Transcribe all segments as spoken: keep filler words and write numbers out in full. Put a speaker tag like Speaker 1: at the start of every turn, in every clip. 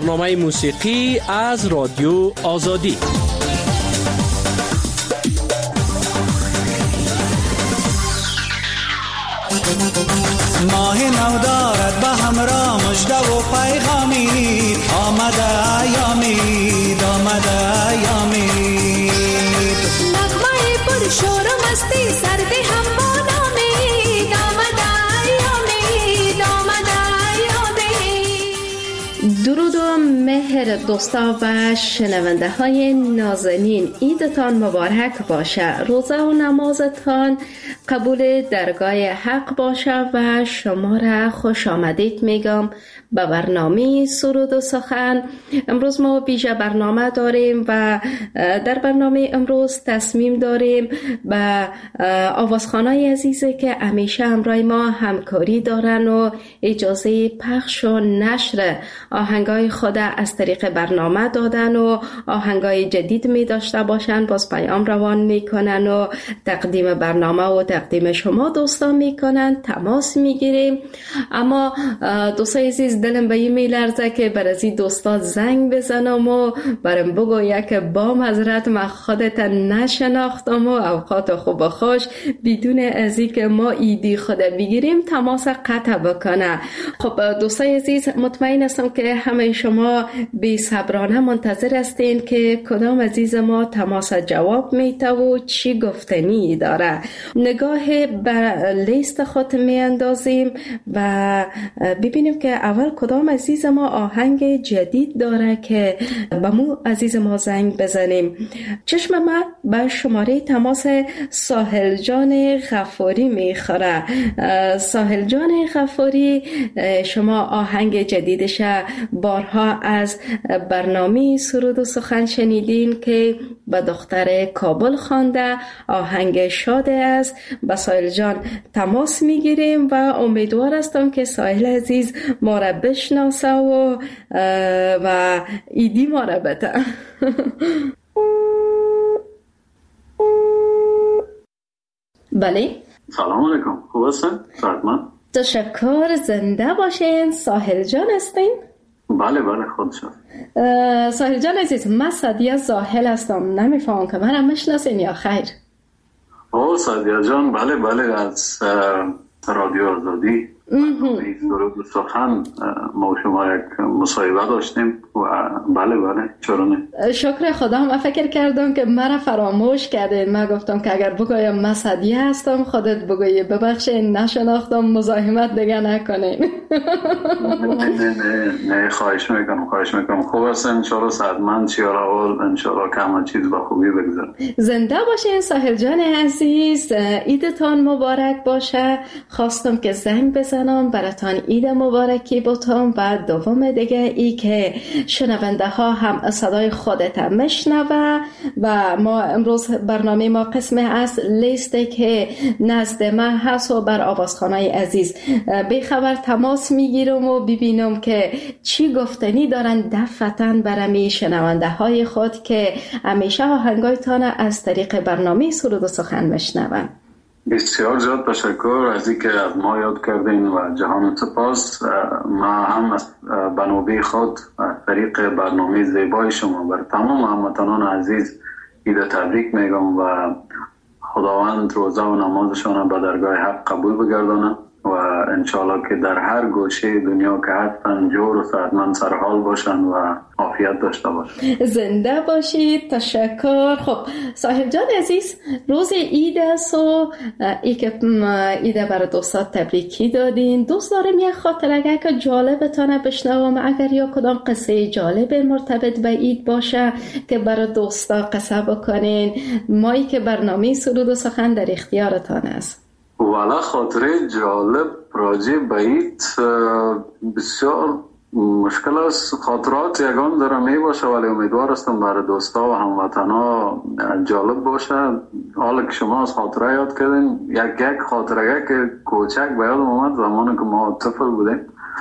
Speaker 1: برنامه موسیقی از رادیو آزادی.
Speaker 2: ماه نو دارد به همراه مژده و پیغامی، آمده ایامید آمده ایامید،
Speaker 3: نغمه پر شور و مستی سردی هم بادامید، آمده ایامید آمده ایامید. درود و مهر دوستا و شنونده های نازنین، عیدتان مبارک باشه، روزه و نمازتان قبول درگاه حق باشه و شما را خوش آمدید میگم به برنامه سرود و سخن. امروز ما ویژه برنامه داریم و در برنامه امروز تصمیم داریم به آوازخوانای عزیزی که همیشه همراه ما همکاری دارن و اجازه پخش و نشر آهنگای خود از طریق برنامه دادن و آهنگای جدید می داشته باشن، باز پیام روان میکنن و تقدیم برنامه و تقدیم شما دوستان میکنن، تماس میگیریم. اما دوستای عزیز دلم به این میلرزه که بر از این دوستا زنگ بزنم و برم بگویم که با معذرت من خودت نشناختم و اوقات خوب و خوش بدون از این که ما ایدی خود بگیریم تماس قطع بکنه. خب دوستای عزیز، مطمئن هستم که همه شما بی صبرانه منتظر هستین که کدام عزیز ما تماس جواب میته و چی گفتنی داره. نگاه به لیست خود می اندازیم و ببینیم که اول کدام عزیز ما آهنگ جدید داره که به مو عزیز ما زنگ بزنیم. چشم ما به شماره تماس ساحل جان غفاری میخوره. ساحل جان غفاری، شما آهنگ جدیدش بارها از برنامه سرود و سخن شنیدین که به دختر کابل خوانده، آهنگ شاده است. با ساحل جان تماس میگیریم و امیدوار هستم که ساحل عزیز ما را بشناسه و و ایدی ما را بده. بله،
Speaker 4: سلام علیکم، خوب هستین؟ سلام.
Speaker 3: تشکر، زنده باشین. ساحل جان هستین؟
Speaker 4: بله بله، خود شد.
Speaker 3: ساحل جان عزیز، من سعدیه زاهل هستم، نمیفهمم که منم میشناسین یا خیر؟
Speaker 4: او سعدیه جان، بله بله، از رادیو آزادی سرود و سخن ما شما یک مصاحبه داشتیم و بله بله، چرا نه.
Speaker 3: شکر خدا. من فکر کردم که مرا فراموش کردین. من گفتم که اگر بگویم من سعدیه هستم خودت بگویی ببخشین نشناختم، مزاحمت دیگه نکنین.
Speaker 4: نه نه نه نه، خواهش میکنم خواهش میکنم. خوب هست انشالله، صحتمند چیار اول انشالله که همه چیز با خوبی بگذره.
Speaker 3: زنده باشین ساحل جان عزیز، عیدتان مبارک باشه. خواستم که زنگ بزنم براتان عید مبارکی بتم و دوم دیگه ای که شنونده ها هم صدای خودت میشنوه و ما امروز برنامه ما قسم از لیسته که نزد من هست و بر آوازخوانای عزیز بخبر تماس میگیرم و ببینم که چی گفتنی دارن دفعتاً برمی شنونده های خود که همیشه آهنگایتان از طریق برنامه سرود و سخن میشنون.
Speaker 4: بسیار زیاد تشکر از اینکه از ما یاد کردین و جهان سپاس. ما هم از بنوبه خود از طریق برنامه زیبای شما بر تمام هموطنان عزیز عید تبریک میگم و خداوند روزه و نمازشان به درگاه حق قبول بگردانه و انشالله که در هر گوشه دنیا که هستن جور و صحتمند سرحال باشن و عافیت داشته باشن.
Speaker 3: زنده باشید. تشکر. خب ساحل جان عزیز، روز عید است و ای که عید برای دوستات تبریکی دادین، دوست دارم یه خاطره که جالبتانه بشنوم، اگر یا کدام قصه جالب مرتبط به عید باشه که برای دوستا قصه بکنین. مایی که برنامه سرود و سخن در اختیارتان است.
Speaker 4: والا خاطره جالب راجع به عید بسیار مشکل است. خاطرات یگان دارم می باشه ولی امیدوار هستم برای دوستا و هموطنا جالب باشه. حالا که شما از خاطره یاد کردین، یک یک خاطره که کوچک به یادم اومد زمانی که ما طفل بودیم،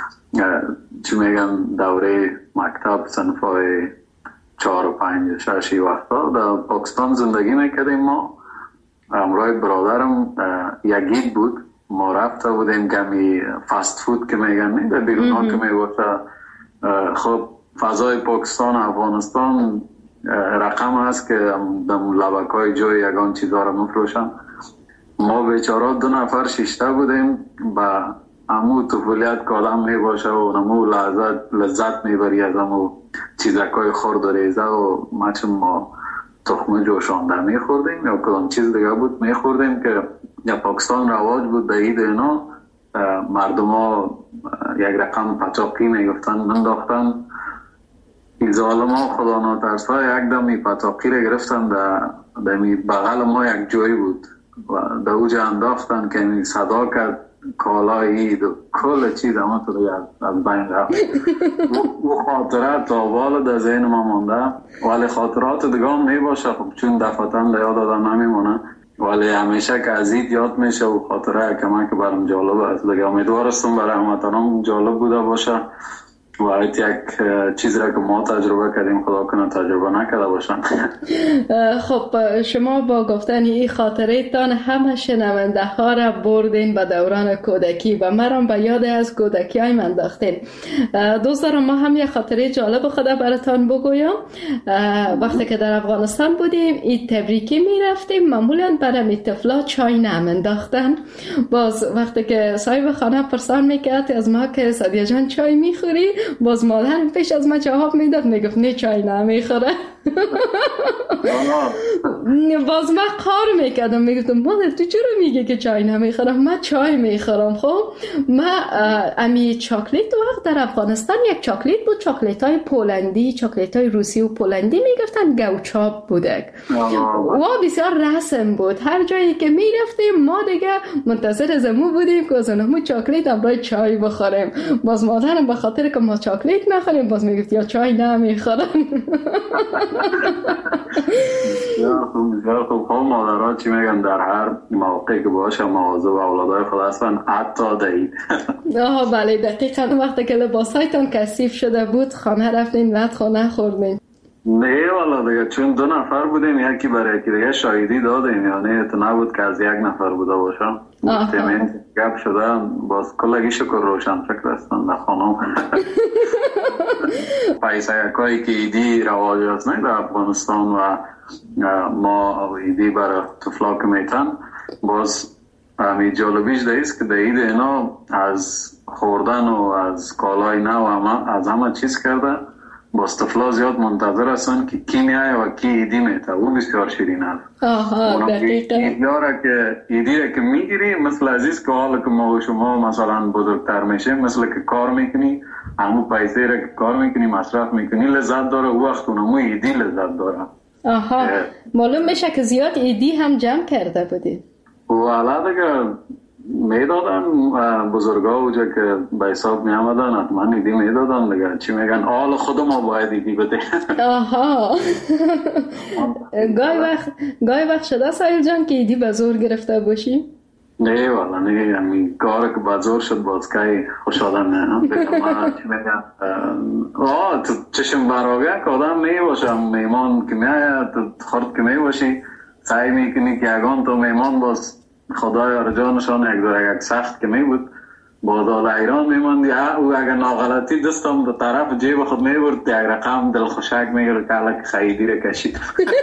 Speaker 4: چی میگن دوره مکتب صنفای چهار و پنج و ششی وقتا در پاکستان زندگی میکردیم. ما همراه برادرم یک عید بود، ما رفته بودیم کمی فاست فود که میگن در بیرون ها که میگوشه. خب فضای پاکستان و افغانستان رقم هست که در لبک های جای یگان چیزها رو مفروشن. ما بیچاره دو نفر شیشته بودیم و امو طفولیت که آدم می باشه و امو لذت, لذت می بری از امو چیزکای خورد و ریزه و مچم ما تخم جوشانده می خوردیم یا کدام چیز دیگه بود می خوردیم که یا پاکستان رواج بود به عید اینا مردم ها یک رقم پچاقی می گفتن منداختن. این ظالم ها خدا ناترسا یک دم این پچاقی رو گرفتن در بغل ما یک جایی بود و در اوجه انداختن که این صدا کرد کالای اید و کل چیز همه تو از بین رفت. او خاطرات تا بالا در ذهن ما مانده ولی خاطرات دیگه هم می باشه خب چون دفعتاً در یاد آدم نمیمونه ولی همیشه که از اید یاد میشه و خاطره که من که برام جالب است دیگه. امیدوارستم برای هموطنان جالب بوده باشه و ایت یک چیزی را که ما تجربه کردیم خدا کنه تجربه نکرده باشن.
Speaker 3: خب شما با گفتن این خاطره تان همه شنونده ها را بردین به دوران کودکی و مرام به یاد از کودکی های من انداختین. دوست دارم ما هم یک خاطره جالب خدا براتان بگویم. وقتی که در افغانستان بودیم این تبریکی می رفتیم معمولا برای می طفلا چای نم انداختن. باز وقتی که صاحب خانه پرسان میکرد از ما که سادیه جان چای میخوری باز مادرم پیش از ما جواب میداد میگفت نه چای نمیخوره. باز من قار میکردم میگفتم مادر تو چرا میگه که چای نمیخورم؟ من چای میخورم. خب من امی چاکلیت وقت در افغانستان یک چاکلیت بود چاکلیت های پولندی چاکلیت های روسی و پولندی میگفتن گوچاپ بودک و بسیار رسم بود. هر جایی که میرفتیم ما دیگه منتظر زمو بودیم که از اونمو چاکلیت هم برای چای بخوریم. باز مادرم به خاطر که ما چاکلیت نخوریم باز میگفت یا چای نمیخورم.
Speaker 4: بسیار خوب. خب مادرها چی میگن در هر موقعی که باشه مواظب اولادای خود هستن حتی دهید.
Speaker 3: آها بله دقیقا. وقتی که لباسایتان کثیف شده بود خانه رفتین بعد خانه خوردین؟
Speaker 4: نه والا دیگه چون دو نفر بودیم یکی برای یکی دیگه شاهدی دادیم یعنی تو نبود که از یک نفر بوده باشم. مستمین گپ شده باز کلگی شکر روشن فکر هستن در خانم. پیسه یکایی که ایدی رواج هست نه در افغانستان و ما ایدی برای طفلا که میتن باز همی جالبیش دهیست که دهید اینا از خوردن و از کالای نو و از همه چیز کرده باز طفلا زیاد منتظر هستن که کی میایه و کی ایدی میته. او بسیار شیرین هست.
Speaker 3: آها دقیقا.
Speaker 4: ایدیاره که ایدیره که میگیری مثل عزیز که حالا که ما و شما مثلا بزرگتر میشه مثل که کار میکنی همون پیسه را که کار میکنی مصرف میکنی لذت داره او وقت اونمو ایدی لذت داره.
Speaker 3: آها معلوم میشه که زیاد ایدی هم جمع کرده بودی.
Speaker 4: والا دیگه میدادن بزرگا اوجا که به حساب میامدن حتما ایدی میدادن دیگه. چی میگن آل خود ما باید ایدی بده. آها
Speaker 3: گاهی وقت گاهی وقت شده سایل جان که ایدی به زور گرفته باشی؟
Speaker 4: نه والا نه یعنی کار که به زور شد باز که خوش آدم نه چی میگن آه تو چشم براغه که آدم میباشم میمان که میاید تو خورد که میباشی سعی میکنی که یگان تو میمان باز خدای آرجانشان یک داره یک سخت که می بود باز آل ایران میماندی او اگر ناغلطی دستم به طرف جیب خود میبرد یک رقم دل خوشک میگرد که الک خیدی رو کشید.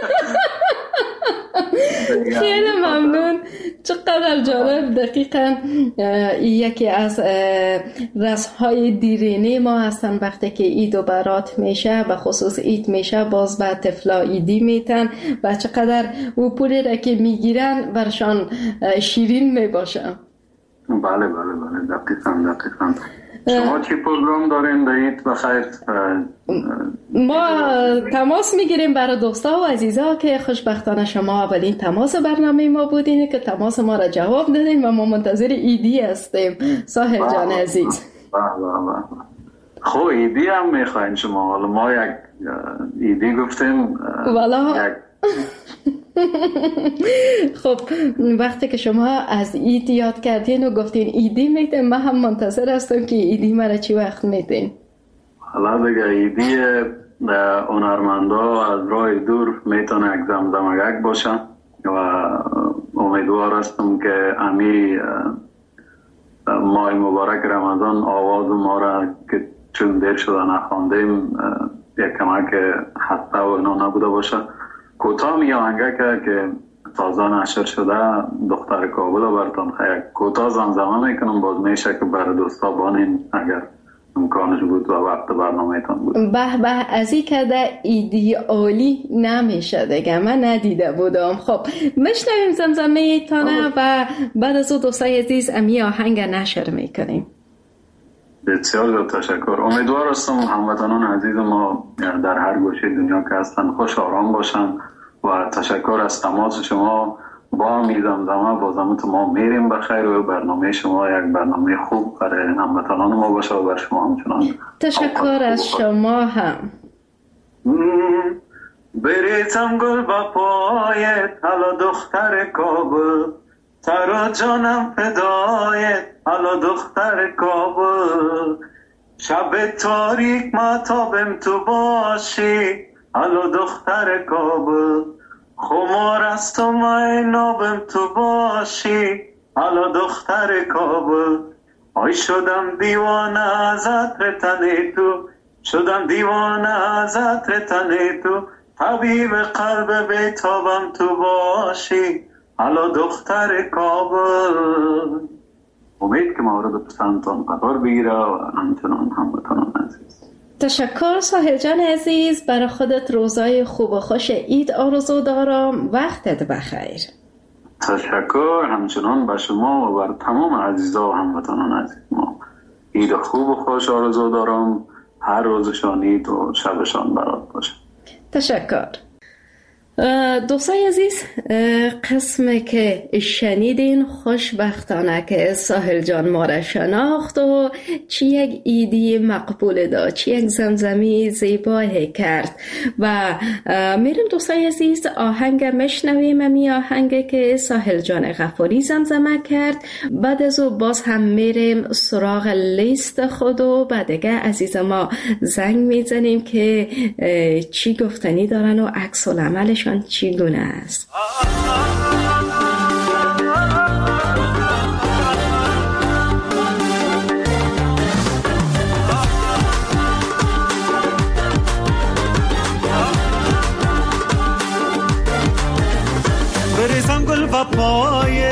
Speaker 3: خیلی ممنون. چقدر جالب. دقیقا یکی از رسم‌های دیرینه ما هستن وقتی که عید و برات میشه به خصوص عید میشه باز به طفلا ایدی میتن و چقدر او پولی را که میگیرن برشان شیرین میباشه.
Speaker 4: بله بله بله دقیقا دقیقا. شما چی پروگرام دارین دارید بخیر؟
Speaker 3: ما تماس میگیریم برای دوستا و عزیزا که خوشبختانه شما اولین تماس برنامه ما بودین که تماس ما را جواب دادین و ما منتظر ایدی هستیم. ساحل جان عزیز
Speaker 4: خب ایدی هم میخواین شما؟ حالا ما یک ایدی گفتیم
Speaker 3: والا خب وقتی که شما از اید یاد کردین و گفتین ایدی میتین من هم منتظر هستم که ایدی مرا چی وقت میتین.
Speaker 4: حالا دیگه ایدی هنرمندا از راه دور میتونه یک زمزمگک باشن و امیدوار هستم که امی ماه مبارک رمضان آواز ما را که چون دیر شده نخواندیم یک کمک حتی و اینا نبوده باشه. کوتاه می آهنگه که که تازه نشر شده دختر کابل رو براتون خیلی کوتاه زمزمه میکنم، باز میشه که برای دوستا بانین اگر امکانش بود و وقت برنامه تان بود.
Speaker 3: به به، از این که در ایدئالی نمیشه دیگه، من ندیده بودم. خب مشنویم زمزمه ایتانه و بعد از او دوستای عزیز امی آهنگ نشر میکنیم.
Speaker 4: بسیار تشکر. امیدوار هستم هموطنان عزیز ما در هر گوشه دنیا که هستن خوش آرام باشن و تشکر از تماس شما. با میزم زمان بازمت ما میریم بخیر و برنامه شما یک برنامه خوب برای هموطنان ما باشه و بر شما همچنان.
Speaker 3: تشکر از شما هم.
Speaker 4: بریزم گل با پایت حالا دختر کابل، سر و جانم فدایت حالا دختر کابل، شب تاریک ماتابم تو باشی حالا دختر کابل، خمار از تو ماینابم تو باشی حالا دختر کابل، آی شدم دیوانه از عطر تن تو، شدم دیوانه از عطر تن تو، طبیب قلب بیتابم تو باشی حالا دختر کابل. امید که مورد پسندتان قرار بگیره و همچنان هموطنان عزیز.
Speaker 3: تشکر ساحل جان عزیز، برای خودت روزای خوب و خوش عید آرزو دارم. وقتت بخیر.
Speaker 4: تشکر همچنان به شما و بر تمام عزیزا و هموطنان عزیز ما عید خوب و خوش آرزو دارم. هر روزشان عید و شبشان برات باشه.
Speaker 3: تشکر. دوستای عزیز، قسم که شنیدین خوشبختانه که ساحل جان ما را شناخت و چی یک ایدی مقبول داد، چی یک زمزمی زیبایی کرد و میریم دوستای عزیز آهنگ مشنویم. امی آهنگ که ساحل جان غفاری زمزمه کرد. بعد از او باز هم میریم سراغ لیست خود و بعدگه عزیز ما زنگ میزنیم که چی گفتنی دارن و عکس العملشون چگونه است.
Speaker 2: بریزم گل و پایه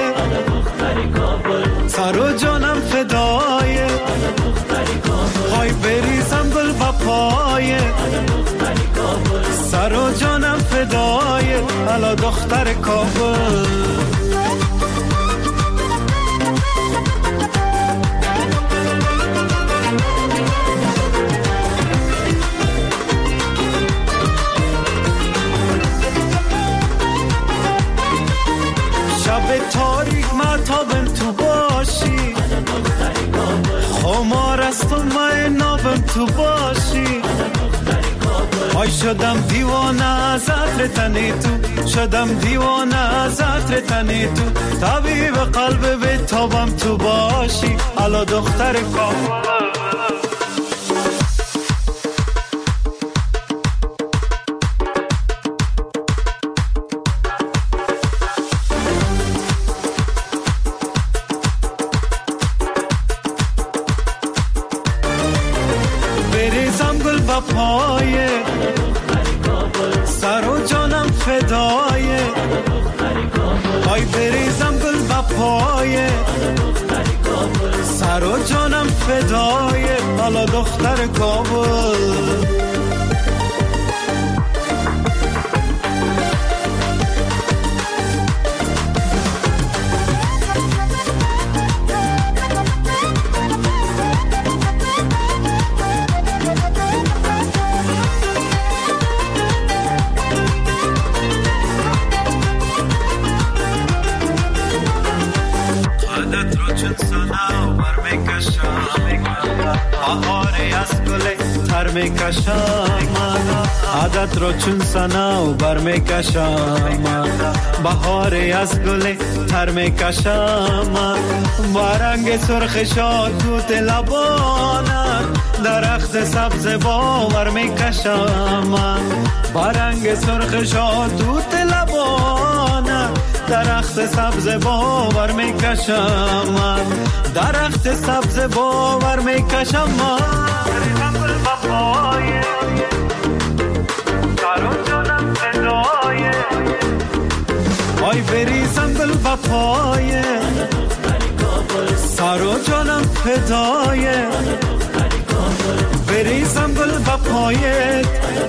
Speaker 2: سر و جانم فدایه، های بریزم گل و پایه سر و جانم فدایه حالا دختر کابل. شب تاریک ماتابم تو باشی، خمار از تو ماینابم تو باشی، آی شدم دیوانه از عطر تنی تو، شدم دیوانه از عطر تنی تو، طبیب قلب بیتابم تو باشی حالا دختر کابل. بریزم گل و پایه سر و جانم فدایه، آی بریزم گل و پایه سر و جانم فدایه حالا دختر کابل. عادت رو چون سنا و بر میکشم، بهاری از گل تر میکشم، با رنگ سرخ شادوت لبانت درخت سبز باور میکشم، با رنگ سرخ شادوت لبانت درخت درخت سبز باور میکشم من، درخت سبز باور میکشم من. بریزم گل و پایه سر و جانم فدایه، آی بریزم گل و پایه سر و جانم فدایه، بریزم گل و پایه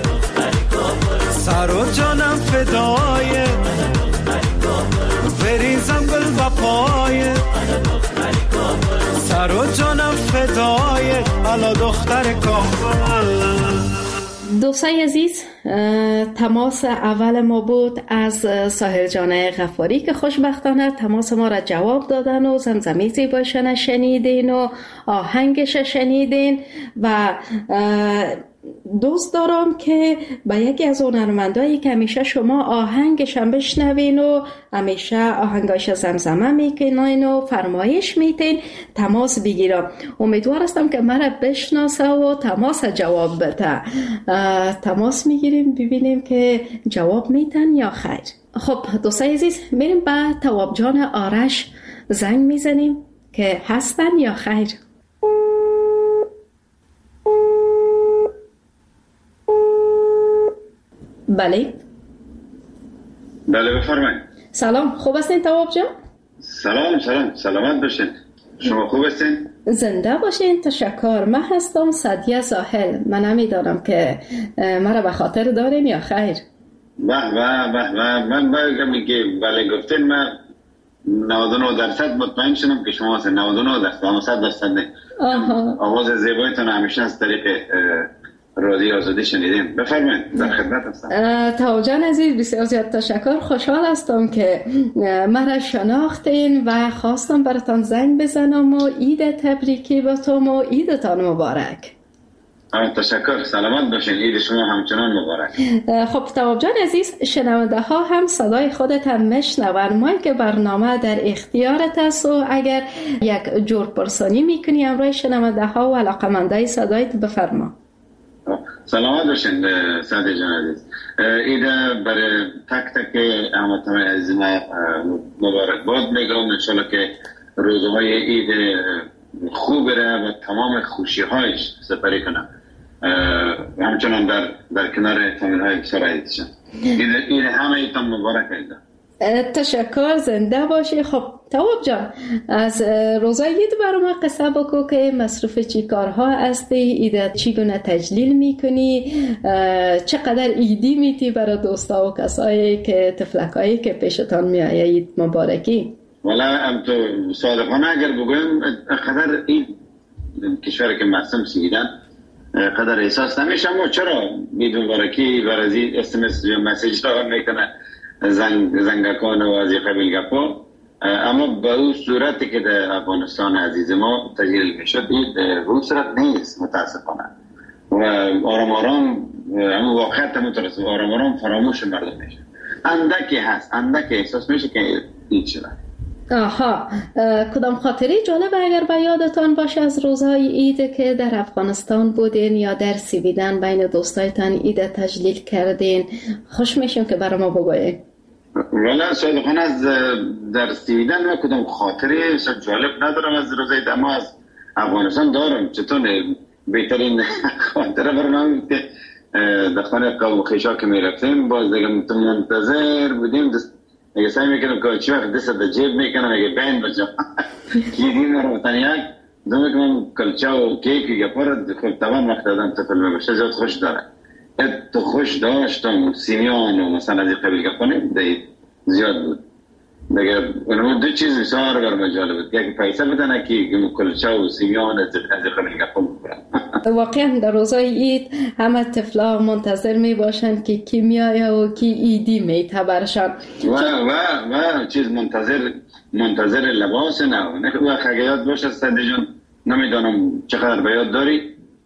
Speaker 2: سر و جانم فدایه، بریزم گل و پایه سر و جانم فدایه، الا دختر کابل.
Speaker 3: دوستای عزیز، تماس اول ما بود از ساحر جان غفاری که خوشبختانه تماس ما را جواب دادن و زمزمه زیبایشان شنیدین و آهنگش شنیدین و دوست دارم که با یکی از هنرمندایی که همیشه شما آهنگش هم بشنوین و همیشه آهنگاش زمزمه میکنین و فرمایش میتین تماس بگیرم. امیدوار هستم که مرا بشناسه و تماس جواب بده. تماس میگیریم ببینیم که جواب میتن یا خیر. خب دوستای عزیز، میریم به تواب جان آرش زنگ میزنیم که هستن یا خیر. بله
Speaker 5: بله بفرمایید.
Speaker 3: سلام، خوب هستین تواب جان؟
Speaker 5: سلام سلام، سلامت باشین. شما خوب هستین؟
Speaker 3: زنده باشین. تشکر. من هستم سعدیه ساحل. من نمیدانم که مرا به خاطر دارین یا خیر.
Speaker 5: به به به به من بگم که بله گفتین. من نود و نه درصد مطمئن شدم که شما هستین. نود و نه درصد اما صد درصد نه. آواز زیبایتون همیشه از طریق رادیو آزادی شنیدیم. بفرمایید، در خدمت هستم.
Speaker 3: تواب جان عزیز، بسیار زیاد تشکر. خوشحال هستم که مرا شناختین و خواستم براتان زنگ بزنم و عید تبریکی باتم و عیدتان مبارک.
Speaker 5: تشکر، سلامت باشین. عید شما همچنان مبارک.
Speaker 3: خب تواب جان عزیز، شنونده ها هم صدای خودت هم میشنون. ما که برنامه در اختیارت است و اگر یک جور پرسانی میکنی همراه شنونده ها و علاقمنده صدایت بفرما.
Speaker 5: سلامت باشین سعدی جان عزیز. عید برای تک تک هموطنان عزیز مبارک باد میگم. انشالله که روزهای عید خوب بره و تمام خوشی هایش سپری کنم. همچنان در در کنار فامیل های بسیار عزیزشان. عید همه ایتان مبارک ایده.
Speaker 3: تشکر، زنده باشی. خب تواب جان، از روزای عید برای ما قصه بگو که مصروف چی کارها هستی، عید چگونه تجلیل میکنی، چقدر عیدی میتی برای دوستا و کسایی که تفلکایی که پیشتان میآید عید مبارکی؟
Speaker 5: والا ام تو صادقانه اگر بگویم قدر این کشور که مقسم سیدن قدر احساس نمیشه. اما چرا عید مبارکی برای اس ام اس یا مسیج را میکنه زنگ زنگکان و از قبیل گپا، اما به اون صورتی که در افغانستان عزیز ما تجلیل میشد به اون صورت نیست متاسفانه. و آرام آرام اما واقعیت همونطور آرام آرام فراموش مردم میشه. اندکی هست، اندکی احساس میشه که این شده.
Speaker 3: آها، کدام خاطری جالب اگر به یادتان باشه از روزهای عید که در افغانستان بودین یا در سویدن بین دوستایتان عید تجلیل کردین، خوش میشیم که برای ما بگویید.
Speaker 5: والا صادقانه از در سویدن و کدام خاطری جالب ندارم از روزهای عید، اما از افغانستان دارم. چطور بهترین خاطره برای من که در خانه قوم خیشا که میرفتیم باز دیگه منتظر بودیم. اگه سعی میکنم که چی وقت دست در جیب میکنم اگه بین بچم کلیدیم رو تن یک دو میکنم کلچه و کیک یا پرد خب تمام وقت دادم تفل میبشه. زیاد خوش داره ات خوش داشتم. سیمیان و مثلا از قبیل گفانیم دید زیاد بود دیگه. اونمو دو چیز بسیار برام جالب بود، یکی پیسه بدن که کلچه و سیمیان از قبیل گفان بکنم.
Speaker 3: واقعا در روزای عید همه طفلا منتظر می باشند که کی میآید و کی عیدی میته برشان.
Speaker 5: و و و چیز منتظر منتظر لباس نه نه و اگه یاد باشه سعدی جان، نمیدانم چقدر به یاد داری،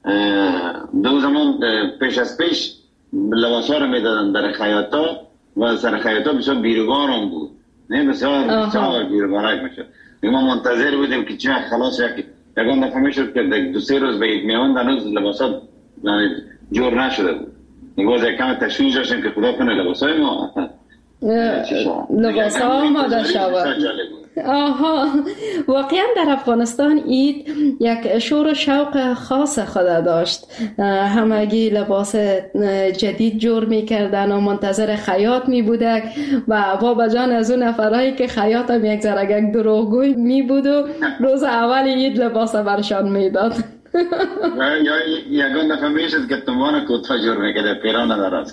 Speaker 5: دو زمان پیش از پیش لباس ها رو میدادن در خیاطا و سر خیاطا بسیار بیروبار هم بود، نه بسیار بسیار بیروبارک میشد. ما منتظر بودیم که چه خلاص یکی یکان دفعه میشد که دو سه روز به عید میان هنوز لباسات جور نشده بود. نگوز یک کم تشویش داشتیم که خدا کنه لباسای ما
Speaker 3: لباس ها آماده شود. آها، واقعا در افغانستان عید یک شور و شوق خاص خود داشت. همگی لباس جدید جور می کردن و منتظر خیاط می بودک و بابا جان از اون نفرهایی که خیاط هم یک زرگک دروغگوی می بود و روز اول عید لباس برشان می داد.
Speaker 5: یا یگان دفعه میشد که تمان کوتا جور میکرده پیران ندارد.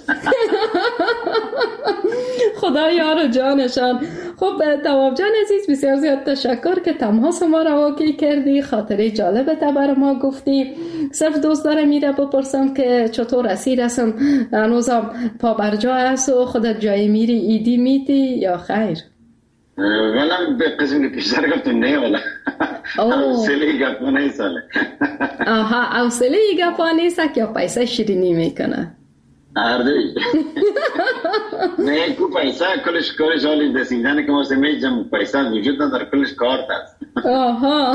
Speaker 3: خدا یار و جانشان. خب تواب جان عزیز، بسیار زیاد تشکر که تماس ما را واقعی کردی، خاطره جالب تا بر ما گفتی. صرف دوست دارم میره بپرسم که چطور اسیر هستم، هنوزم پا بر جا است و خودت جای میری ایدی میتی یا خیر؟
Speaker 5: ولم به قسم که پیشتر گفتم نه ولی اوصله گپا نیست.
Speaker 3: آها، اوصله گپا نیست که پیسه شیرینی میکنه.
Speaker 5: هر دوی نه کو پیسه کلش کارش حالی دستیدن که ما سمیجم پیسه وجود نداره، کلش کارت است. آها.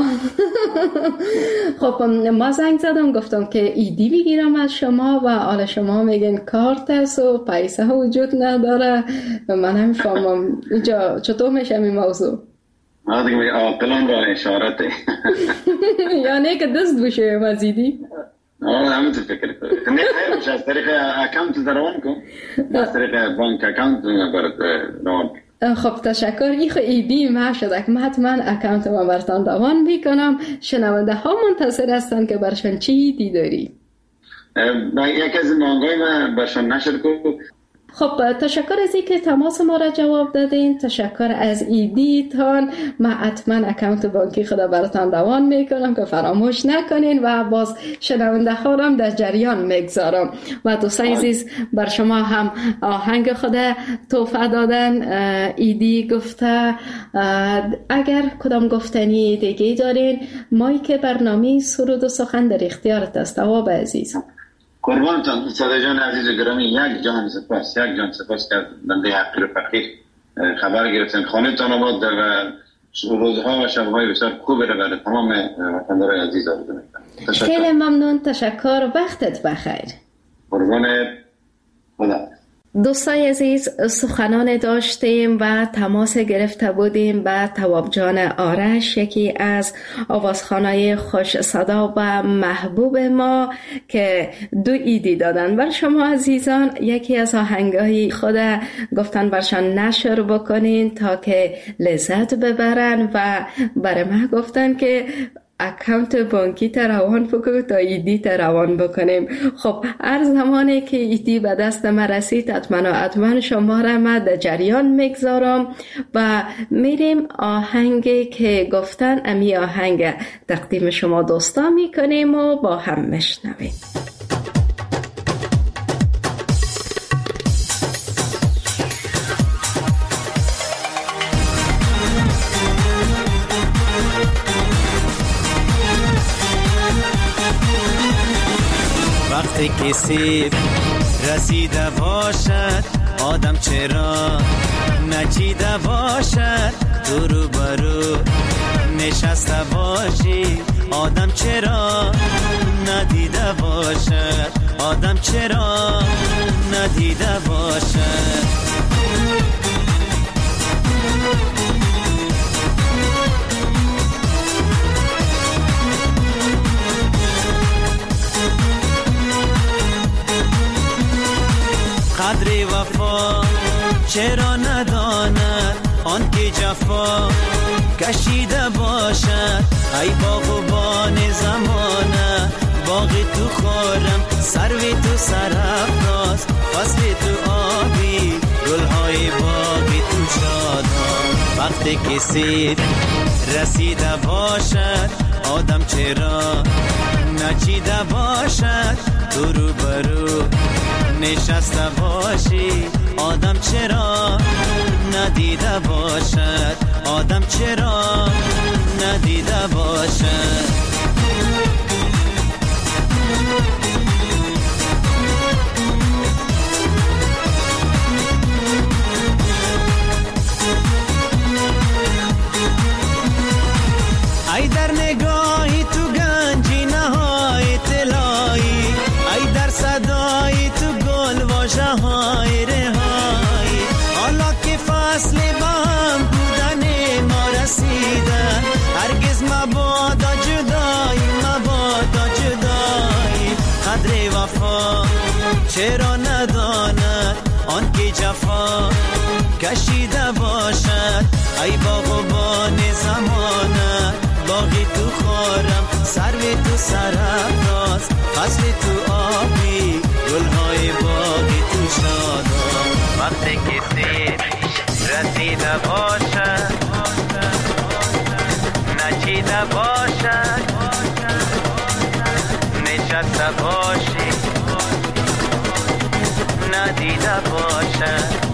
Speaker 3: خب ما زنگ زدم گفتم که ایدی بگیرم از شما و حالا شما میگن کارت است و پیسه وجود نداره. من نمیفهمم اینجا چطور میشه این موضوع.
Speaker 5: ما دیگه میگه آقلان را اشارته.
Speaker 3: یعنی که دست بشه مزیدی؟
Speaker 5: آه همین تو فکر کنم. نه خیر میشه از طریق اکانت روان کن. از طریق بانک اکانت برات روان کن.
Speaker 3: خب تشکر. این خو ایدی ما شده که من حتما اکانت ما براتون روان میکنم. شنونده ها منتظر هستن که برشان چی ایدی داری؟
Speaker 5: یک از مانگای من برشان نشر کنم.
Speaker 3: خب تشکر از این که تماس ما را جواب دادین. تشکر از ایدی تان. من حتما اکانت بانکی خدا براتان روان میکنم که فراموش نکنین و باز شنونده ها را در جریان میگذارم. و دوستان عزیز بر شما هم آهنگ خدا تحفه دادن. ایدی گفته اگر کدام گفتنی دیگه دارین مایی که برنامه سرود و سخن در اختیارت است. تواب عزیز
Speaker 5: قربانتان. صدای جان عزیز گرامی، یک جان سپاس، یک جان سپاس که بنده حقیر فقیر خبر گرفتن. خانه تان آباد و روزها و شبهای بسیار خوب رو برای تمام وطندارای عزیز آرزو میکنم.
Speaker 3: خیلی ممنون، تشکر، وقتت بخیر.
Speaker 5: قربان خدا.
Speaker 3: دوستای عزیز سخنان داشتیم و تماس گرفته بودیم با تواب جان آرش، یکی از آوازخوانای خوش صدا و محبوب ما که دو ایدی دادن بر شما عزیزان. یکی از آهنگای خود گفتن برشان نشر بکنین تا که لذت ببرن و برای من گفتن که اکانت بانکی تا روان بکنم تا ایدی تا روان بکنیم. خب هر زمانی که ایدی به دست ما رسید حتما و حتما شما را ما در جریان میگذارم و میریم آهنگی که گفتن امی آهنگ تقدیم شما دوستا میکنیم و با هم میشنویم.
Speaker 2: وقتی کسی رسیده باشد آدم چرا نچیده باشد، تو رو برو نشسته باشی آدم چرا ندیده باشد، آدم چرا ندیده باشد. قدر وفا چرا نداند آن که جفا کشیده باشد، ای باغبان زمانه باغ تو خورم سروی تو سرافراز، فصل تو آبی گلهای باغی تو شادان. وقتی کسی رسیده باشد آدم چرا نچیده باشد، تو رو برو نشسته باشی آدم چرا ندیده باشد، آدم چرا ندیده باشد. ای در نگاهی تو گنجی نهای طلایی، ای در صدای تو گل واژه های رهایی، حالا که چرا نداند آن که جفا کشیده باشد ای باغبان زمانه باغی تو خارم سروی تو سرافراز فصل تو آبی گلهای باغی تو شادم وقتی کسی رسیده باشد نچیده باشد نشسته باشی ندیده باشد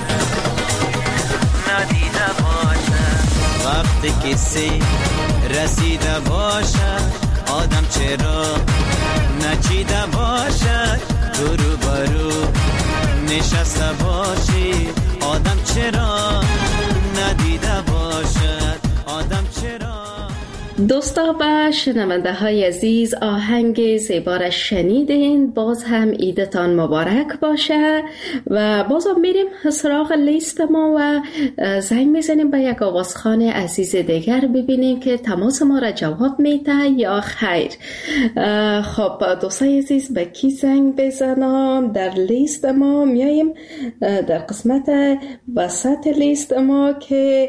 Speaker 2: ندیده باشد وقتی کسی رسیده باشد آدم چرا نچیده باشد تو رو برو نشسته باشی آدم چرا ندیده باشد آدم چرا.
Speaker 3: دوستا و شنونده های عزیز آهنگ زیبارش شنیدین. باز هم عیدتان مبارک باشه و باز هم میریم سراغ لیست ما و زنگ میزنیم به یک آوازخوان عزیز دیگر ببینیم که تماس ما را جواب میده یا خیر. خب دوستای عزیز به کی زنگ بزنم؟ در لیست ما میاییم در قسمت وسط لیست ما که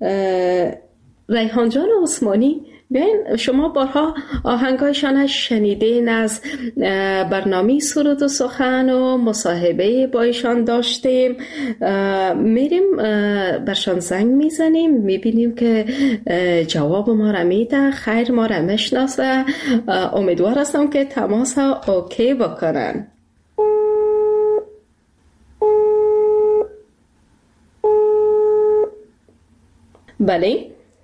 Speaker 3: ریحان جان عثمانی، بیاین شما بارها آهنگایشان شنیدین، از برنامه سرود و سخن و مصاحبه با ایشان داشتیم. میریم برشان زنگ میزنیم میبینیم که جواب ما را میده، خیر ما را مشناسه. امیدوار هستم که تماس ها اوکی بکنن. بله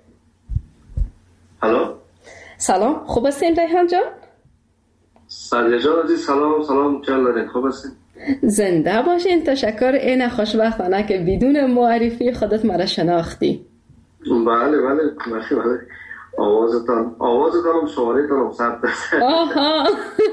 Speaker 6: الو
Speaker 3: سلام، خوب هستین ریحان جان؟
Speaker 6: سالیه جان عزیز سلام سلام، چه دارین؟ خوب هستین؟
Speaker 3: زنده باشین. تشکر این خوشبختانه که بدون معرفی خودت مرا شناختی.
Speaker 6: بله بله بله بله آوازتان آوازتان هم شمارهتان هم ثبت است.
Speaker 3: آها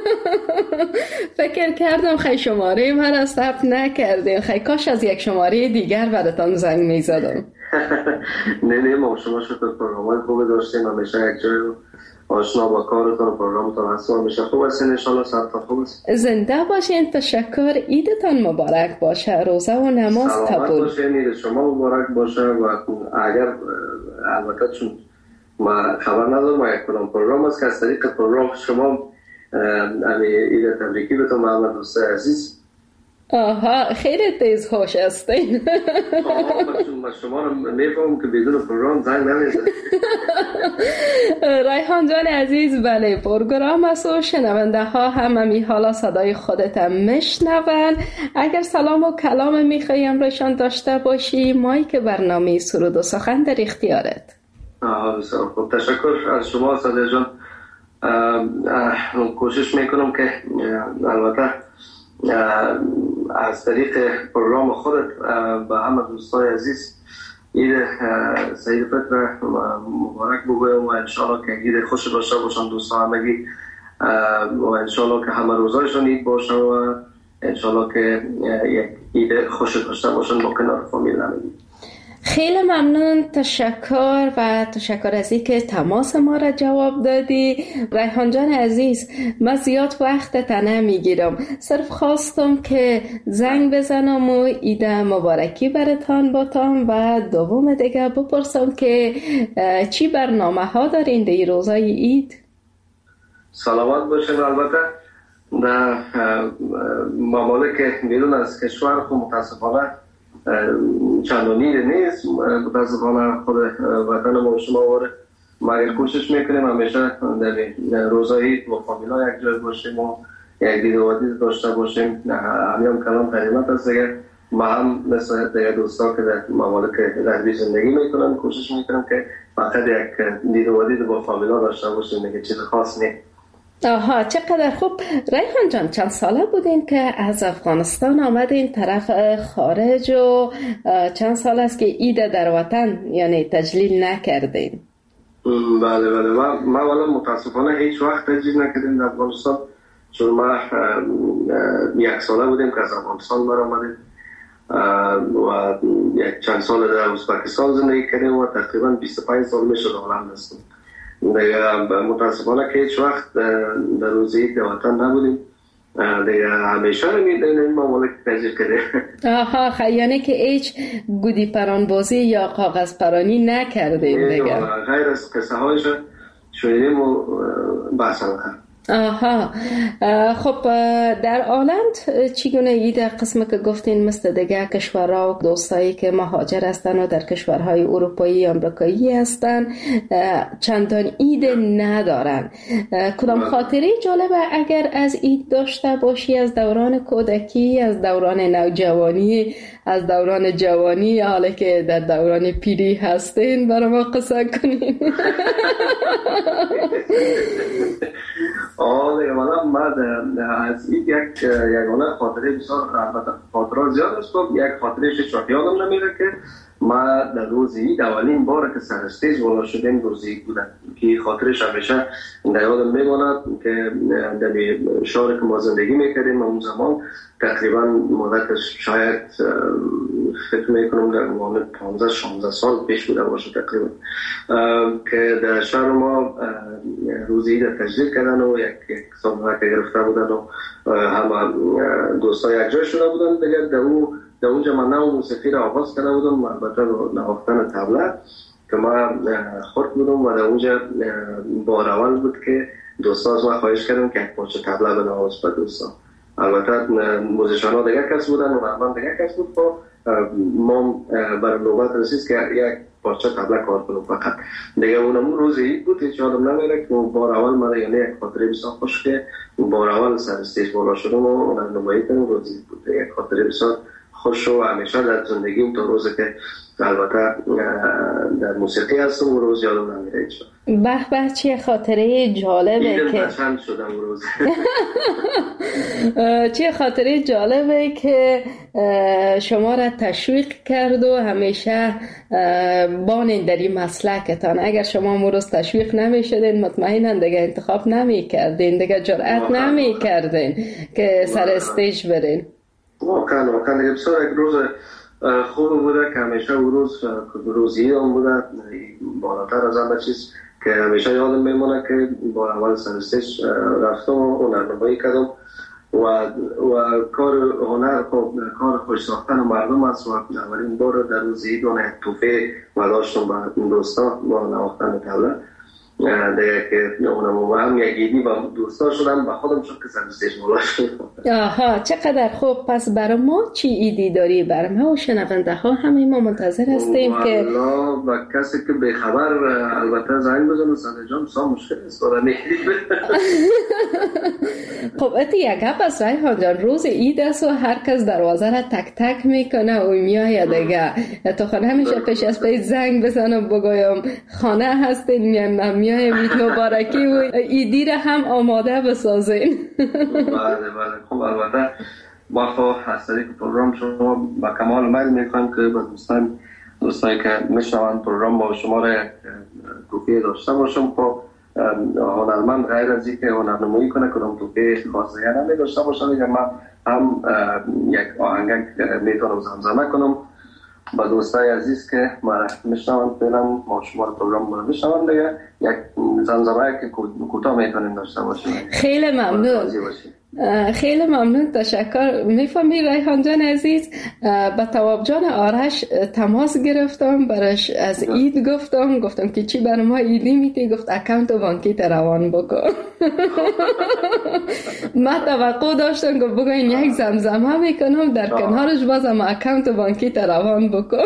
Speaker 3: فکر کردم خیلی شماره مرا ثبت نکردین، خیلی کاش از یک شماره دیگر براتان زنگ میزدم.
Speaker 6: نه نه ما شما شکر پروگرام‌های خوب داشتیم، همیشه یک جای آشنا با کارتان و پروگرامتان هستم، همیشه خوب هستین ان شاء الله. سلامت خوب است.
Speaker 3: زنده باشین. تشکر. عیدتان مبارک باشه، روزه و نماز قبول.
Speaker 6: سلامت باشین، عید شما مبارک باشه. و اگر البته چون ما خبر ندارم ما یک کدام پروگرام است که از طریق پروگرام شما عید تبریکی بهتون محمد دوست عزیز.
Speaker 3: آها خیلی تیز هوش هستین.
Speaker 6: آها شما رو میفهمم که بدون پروگرام زنگ نمیزنید.
Speaker 3: ریحان جان عزیز بله پروگرام است و شنونده ها هم همی حالا صدای خودت هم میشنون. اگر سلام و کلام میخوایی امرشان داشته باشی مایک برنامه سرود و سخن در اختیارت.
Speaker 6: آها بسیار خوب، تشکر از شما سالیه جان. کوشش میکنم که البته از طریق پروگرام خودت به همه دوستای عزیز عید سعید فطر مبارک بگویم و انشاءالله که عید خوش باشه باشن دوستا همگی و انشاءالله که همه روزایشان عید باشه و انشاءالله که یک عید خوش داشته باشن با کنار فامیل همگی.
Speaker 3: خیلی ممنون، تشکر و تشکر از این که تماس ما را جواب دادی. ریحان جان عزیز من زیاد وقتت نمیگیرم، صرف خواستم که زنگ بزنم و عید مبارکی براتان باتم و دوم دیگه بپرسم که چی برنامه ها دارین در روزای عید؟
Speaker 6: سلامت باشین. البته در ممالک بیرون از کشور خود متاسفانه چندانی نیست، متاسفانه خود وطن ما شما واره مگر کوشش میکنیم همیشه در روزایی با فامیلا یک جای باشیم و یک دید و دید داشته باشیم. همین کلام قدیمت است دیگه. ما هم مثل دیگه دوستا که در ممالک غربی زندگی میکنن کوشش میکنم که فقط یک دید و دید با فامیلا داشته باشیم، دیگه چیز خاص نیست.
Speaker 3: آها چقدر خوب. ریحان جان چند ساله بودین که از افغانستان آمدین طرف خارج و چند سال است که عید در وطن یعنی تجلیل نکردین؟
Speaker 6: بله بله ما ما والا متاسفانه هیچ وقت تجلیل نکردیم در افغانستان، چون ما یک ساله بودیم که از افغانستان برآمدیم و یک چند سال در ازبکستان زندگی کردیم و تقریبا بیست و پنج سال میشه هلند هستیم. متاسفانه که هیچ وقت در روز عید در وطن نبودیم دیگه همیشه نمیدونیم ما مالک تجربه کرده.
Speaker 3: آها خ... یعنی که هیچ گودی پران بازی یا کاغذ پرانی نکردیم دیگه.
Speaker 6: غیر از قصه هایش شنیدیم و بحث هم.
Speaker 3: آها خب در آلند چیگونه اید قسم که گفتین مثل دیگه کشورها و دوستایی که مهاجر هستن و در کشورهای اروپایی آمریکایی هستن چندان اید ندارن. کدام خاطره جالبه اگر از اید داشته باشی از دوران کودکی، از دوران نوجوانی، از دوران جوانی، حالا که در دوران پیری هستین برای ما قصه کنین؟
Speaker 6: آه دیگه والا من از این یک یگانه خاطره بسیار البته خاطرات زیاد است. یک خاطره شاید یادم نمیره که ما در روز عید اولین بار که سر استیج بالا شدیم روز عید بودن که خاطرش همیشه در یادم میماند که در شهری که ما زندگی میکردیم اون زمان تقریبا مدتش شاید فکر میکنم در مورد پانزده شانزده سال پیش بوده باشه تقریبا که در شهر ما روز عید تجلیل کردن و یک یک سال که گرفته بودن و همه دوستا یک جای شده بودن دیگه در اون در اونجا من نو موسیقی را آغاز کرده بودم البته نواختن طبله که ما خورد بودم و در اونجا بار اول بود که دوستا از من خواهش کردم که یک پارچه طبله بنواز به دوستا. البته موزیشان ها دیگه کس بودن و نرمان دیگه کس بود با ما بر نوبت رسید که یک پارچه طبله کار کنم فقط دیگه. اونمون روز عید بود هیچ یادم نمیره که بار اول من یعنی یک خاطره بسیار خوش که بار اول سر استیج بالا شدم و نمایی کردم روز عید بود. یک خاطره بسیار خوش و همیشه در زندگیم تا روزی که البته در موسیقی هستم و روز یادم نمیره هیچ.
Speaker 3: به به چه خاطره جالبه که
Speaker 6: چند شدم روز
Speaker 3: چه خاطره جالبه که شما را تشویق کرد و همیشه بانین در این مسلکتان. اگر شما مروز تشویق نمیشدین مطمئنا دیگه انتخاب نمیکردین، دیگه جرأت نمیکردین که سر استیج برین.
Speaker 6: واقعا واقعا دیگه بسیار یک روز خوب بوده که همیشه او روز روزی هم بوده بالاتر از همه چیز که همیشه یادم میمونه که با اول سر استیج رفتم و هنرنمایی کردم و و کار هنر کار خوش ساختن مردم است و اولین بار در روز عید اون توفه و داشتم با دوستا با نواختن طبله دیگه که اونم هم یک ایدی با دوستا شدم و خودم شد که سر استیج بالا شدم.
Speaker 3: آها چقدر خوب. پس برای ما چی ایدی داری؟ برای ما و شنونده ها همه ما منتظر هستیم که
Speaker 6: والا و کسی که به خبر البته زنگ بزنه صدر جان سا مشکل است برای نهید.
Speaker 3: خب اتی یک گپ است ریحان جان، روز عید است و هر کس دروازه را تک تک میکنه و میای دیگه تو خانه همیشه پیش از پیش زنگ بزنم بگویم خانه هستین میایم میایم عید مبارکی و ایدی را هم آماده بسازین.
Speaker 6: بله بله خب البته با خب از طریق پروگرام شما با کمال میل میکنم که با دوستان دوستایی که میشنوند پروگرام با شما را توفیه داشته باشم. خب هنرمند غیر از اینکه هنرنمایی کنه کدام توفیه خاصی نمی داشته باشه دیگه من هم یک آهنگ میتونم زمزمه کنم با دوستای عزیز که ما میشنوند فعلا ما شما پروگرام ما میشنوند دیگه یک زمزمه که کوتاه میتونیم داشته باشیم.
Speaker 3: خیلی ممنون. خیلی ممنون، تشکر. میفهمی ریحان جان عزیز، با تواب جان آرش تماس گرفتم برش از عید گفتم گفتم که چی برای ما ایدی میتی؟ گفت اکانت بانکی روان بکن. من توقع داشتم که بگوین یک زمزمه میکنم در کنارش بازم اکانت بانکی روان بکن.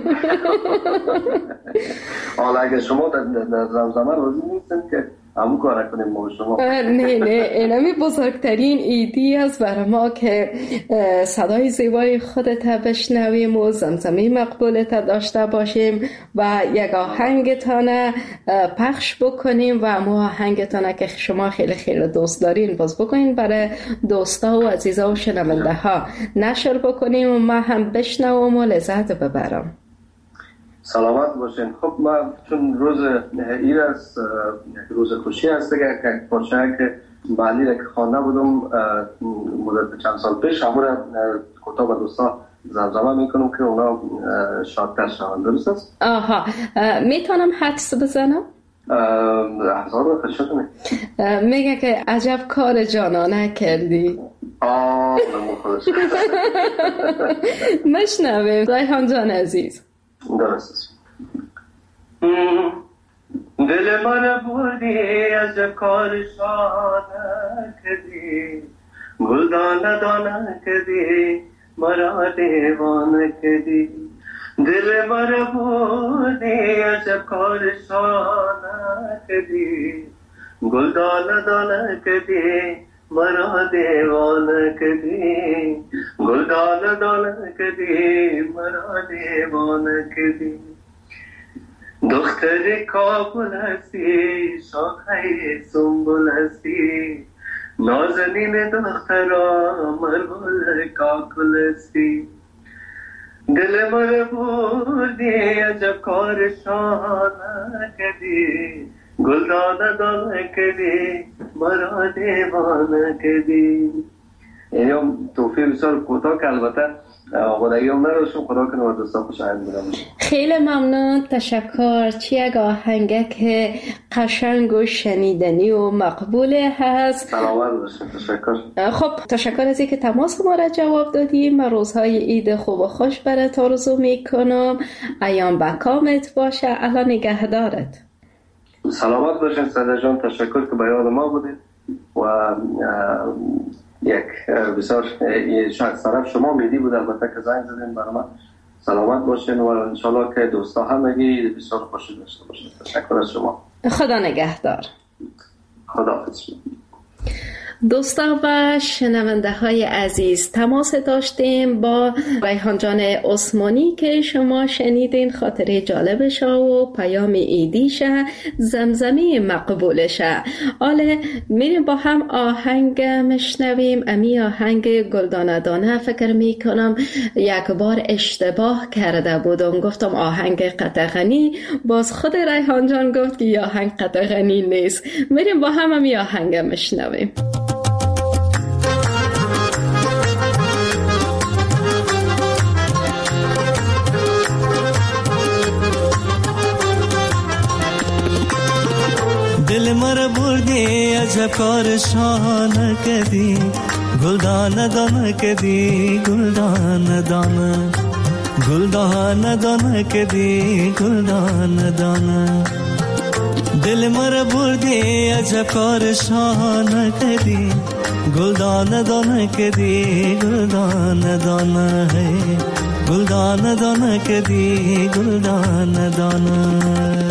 Speaker 6: حالا اگه شما در زمزمه روزی نیستن که همون کار کنیم ما شما.
Speaker 3: نه نه اینمی بزرگترین ایدی است برای ما که صدای زیبای خودت بشنویم و زمزمه مقبولت داشته باشیم و یک آهنگتان پخش بکنیم و ما آهنگتان که شما خیلی خیلی دوست دارین باز بکنین برای دوستا و عزیزا و شنونده ها نشر بکنیم و ما هم بشنوم و لذت ببرم.
Speaker 6: سلامت باشین. خب ما چون روز عید است یک روز خوشی است دیگه که پارچه که بعدی را که خوانده بودم مدت چند سال پیش همون را کوتاه با دوستا زمزمه میکنم که اونا شادتر شوند. درست است؟
Speaker 3: آها میتونم حدس بزنم؟
Speaker 6: احزاب خشتونه
Speaker 3: میگه که عجب کار جانانه کردی.
Speaker 6: آه نمو خودش
Speaker 3: مشنویم ریحان جان عزیز.
Speaker 6: درست دل من بودی از کار شانه کردی، گلدانه دانه کردی، مرا دیوانه کردی. دل من بودی از کار شانه کردی، گلدانه دانه کردی، مرا دیوانه کردی. گلدانه دانه کردی، مرا دیوانه کردی. دختر کابل هستی، شاخه سنبل هستی، نازنین دخترا مرغل کاکل هستی. دل من بودی عجب کار شانه کردی، گلدانه دانه کردی، مرا دیوانه کردی. یعنی توفیق بسیار کوتاه که البته آمادگی هم نداشتم. خدا کنه و دوستان خوشایند بودم.
Speaker 3: خیلی ممنون، تشکر. چی یک آهنگه که قشنگ و شنیدنی و مقبوله هست.
Speaker 6: سلامت باشید. تشکر.
Speaker 3: خب تشکر از اینکه تماس ما را جواب دادیم. من روزهای عید خوب و خوش برات آرزو میکنم. ایام بکامت باشه. الله نگهدارت.
Speaker 6: سلامت باشین سعید جان. تشکر که به یاد ما بودید و یک بسیار شاید طرف شما میدی بود البته که زنگ زدین برای من. سلامت باشین و انشالله که دوستا همگی بسیار خوشی داشته باشین. تشکر از شما.
Speaker 3: خدا نگهدار.
Speaker 6: خداحافظ.
Speaker 3: دوستان و شنونده های عزیز، تماس داشتیم با ریحان جان عثمانی که شما شنیدین خاطره جالبشه و پیام ایدیشه، زمزمه مقبولشه. حالا میریم با هم آهنگ مشنویم. امی آهنگ گلدانه دانه فکر میکنم یک بار اشتباه کرده بودم، گفتم آهنگ قطغنی، باز خود ریحان جان گفت که آهنگ قطغنی نیست. میریم با هم امی آهنگ مشنویم.
Speaker 2: دل مرا بردی عجب کار شانه کردی، گلدانه دانه کردی، گلدانه دانه، گلدانه دانه کردی، گلدانه دانه. دل مرا بردی عجب کار شانه کردی، گلدانه دانه کردی، گلدانه دانه، گلدانه دانه کردی، گلدانه دانه.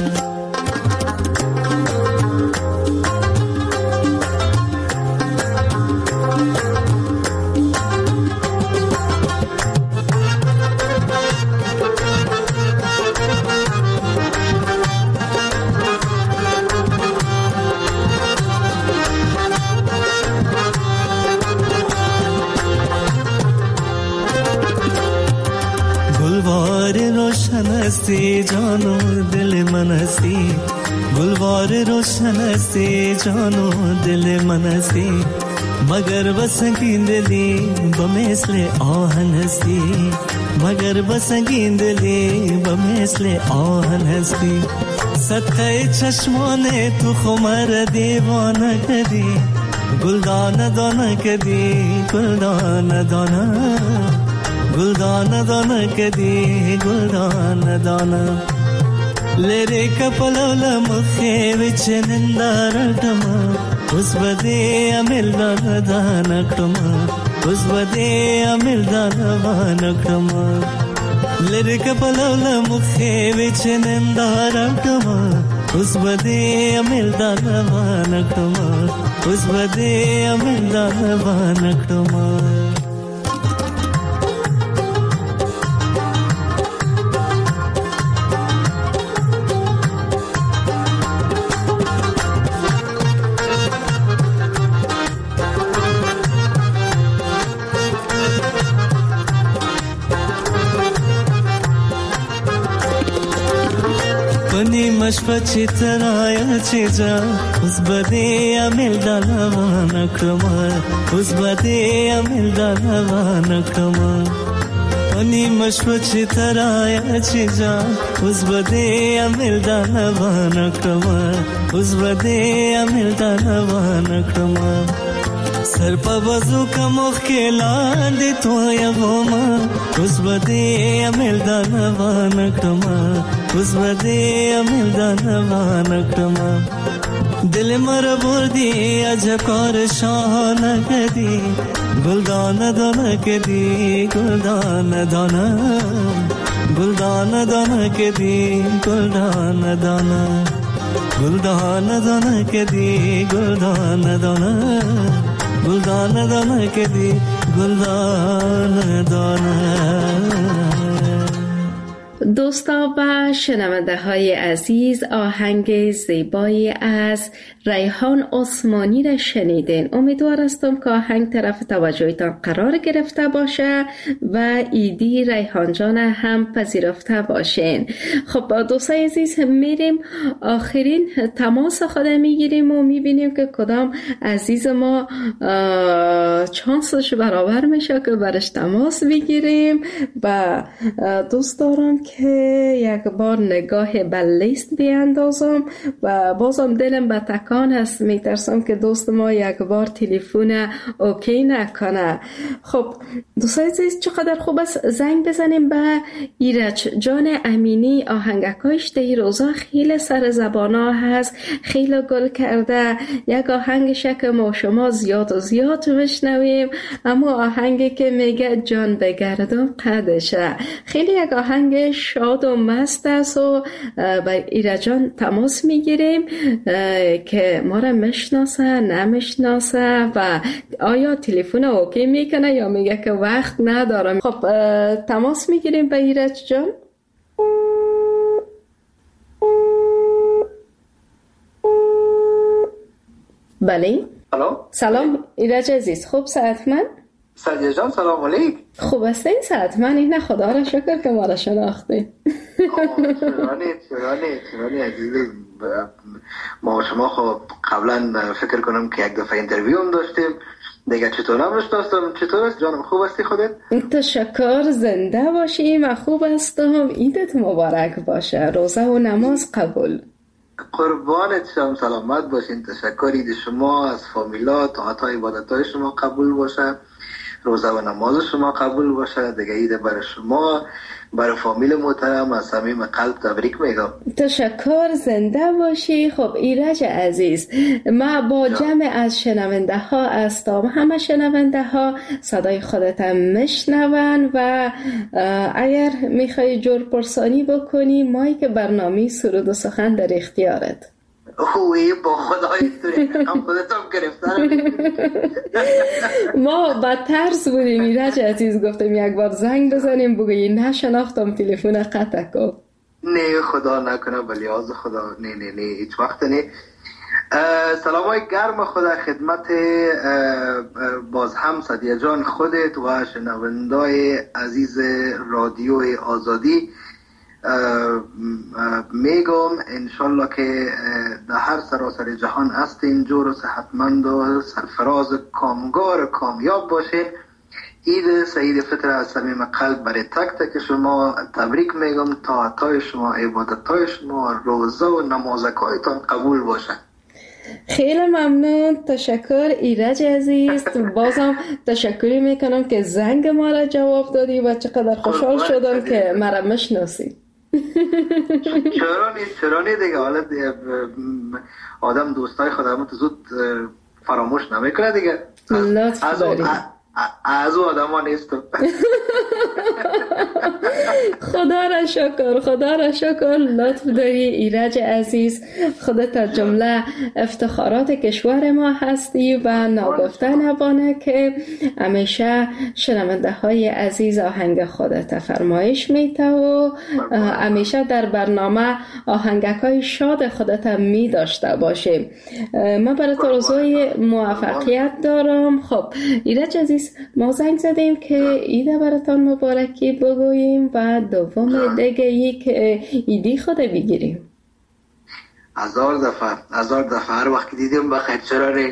Speaker 2: هستی جانو دل من هستی، گلوار روشن هستی جانو دل من هستی، مگر بسنگین دلی بمثل آهن هستی، مگر بسنگین دلی بمثل آهن هستی. صدقه چشمان تو خمر دیوانه کردی، گلدانه دانه کردی، گلدانه دانه، گلدانه دانه کدی، گلدانه دانه. لری کپلول مخی وچنندار کما، اس بدی امل دانه دانه کما، اس بدی امل دانه وانه کما. لری کپلول مخی وچنندار کما، اس بدی امل دانه وانه کما، اس بدی امل دانه وانه کما. مشپچی ترایا چی جا، اس بدی امل دلوان کما، اس بدی امل دلوان کما. جوانی مشوچی ترایا چی جان اوز بده امل دانوان کما اوز بده امل دانوان کما سر په بازو کمخ کې لاندې تویا وما اوس بده امل دانوان کما اوس بده امل دانوان کما دل مر بردی اجکار شان کدی گلدان دان کدی گلدان دان گلدان دان کدی گلدان دان گلدان دان کدی گلدان دان گلدان دان کدی گلدان دان.
Speaker 3: دوستا و شنونده های عزیز، آهنگ زیبایی از ریحان عثمانی را شنیدین. امیدوار هستم که آهنگ طرف توجهتان قرار گرفته باشه و ایدی ریحان جان هم پذیرفته باشین. خب دوستای عزیز، میریم آخرین تماس خود میگیریم و میبینیم که کدام عزیز ما چانسش برابر میشه که برش تماس بگیریم و دوست دارم که یک بار نگاه به لیست بیاندازم و بازم دلم به تکان هست، میترسم که دوست ما یک بار تلفن اوکی نکنه. خب دوستای عزیز، چقدر خوب است زنگ بزنیم به ایرج جان امینی. آهنگکایش ده روزا خیلی سر زبانا هست، خیلی گل کرده. یک آهنگشه که ما شما زیاد و زیاد بشنویم، اما آهنگی که میگه جان بگردم قدشه، خیلی یک آهنگ شاد و مست است و با ایرجان تماس میگیریم که ما را مشناسه نمشناسه و آیا تلفن اوکی میکنه یا میگه که وقت ندارم. خب تماس میگیریم با ایرج جان. بله سلام ایرج عزیز، خوب ساعت من؟
Speaker 7: سعدیه جان سلام علیک.
Speaker 3: خوب است این ساعت من؟ این خدا را شکر که ما را شناختی.
Speaker 7: چرانی چرانی چرانی عزیز، ما شما خب قبلا فکر کنم که یک دفعه اینترویو هم داشتیم دیگه. چطور هم نشناستم؟ چطور است جانم؟ خوب هستی خودت؟
Speaker 3: تشکر، زنده باشی. من خوب هستم، عیدت مبارک باشه، روزه و نماز قبول.
Speaker 7: قربانت شم، سلامت باشین. تشکر. عید شما از فامیلا، طاعت های عبادت های شما قبول باشه، روزه و نماز شما قبول باشه. دیگه عید برای شما، برای فامیل محترم از صمیم قلب تبریک میگم.
Speaker 3: تشکر، زنده باشی. خب ایرج عزیز، ما با جمع از شنونده ها هستم، همه شنونده ها صدای خودت هم میشنون و اگر میخوای جور پرسانی بکنی، مایی که برنامه سرود و سخن در اختیارت.
Speaker 7: اوه با خدای توری هم خودتم گرفتن.
Speaker 3: ما با ترس بودیم ایرج عزیز، گفتیم یک بار زنگ بزنیم بگویی نشناختم تلفن قطع کن.
Speaker 7: نه خدا نکنه، ولی از خدا نه نه نه هیچ وقت نه. سلام های گرم خدا خدمت باز هم سعدیه جان، خودت و شنوندای عزیز رادیو آزادی میگم. انشالله که در هر سراسر جهان هستین، جور و صحتمند و سرفراز کامگار کامیاب باشین. عید سعید فطر از صمیم قلب برای تک تک شما تبریک میگم. طاعتای شما، عبادتای شما، روزه و نمازکایتان قبول باشه.
Speaker 3: خیلی ممنون، تشکر ایرج عزیز. بازم تشکری میکنم که زنگ ما را جواب دادی و چقدر خوشحال شدم که مرا مشناسی.
Speaker 7: چرا نیست چرا نیست دیگه. حالا آدم دوستای خودمون تو زود فراموش نمیکنه دیگه.
Speaker 3: لطف داری.
Speaker 7: از او آدم ها نیستم.
Speaker 3: خدا را شکر، خدا را شکر، لطف داری ایرج عزیز. خودت از جمله افتخارات کشور ما هستی و ناگفته نبانه که همیشه شنونده های عزیز آهنگ خودت فرمایش میته و همیشه در برنامه آهنگک های شاد خودت می داشته باشیم. من برای تو روزای موفقیت دارم. خب ایرج عزیز، ما زنگ زدیم که عید براتان مبارکی بگوییم و دوم دیگه ای که ایدی خود بگیریم.
Speaker 7: هزار دفعه هزار دفعه هر وقت دیدیم بخیر چرا ری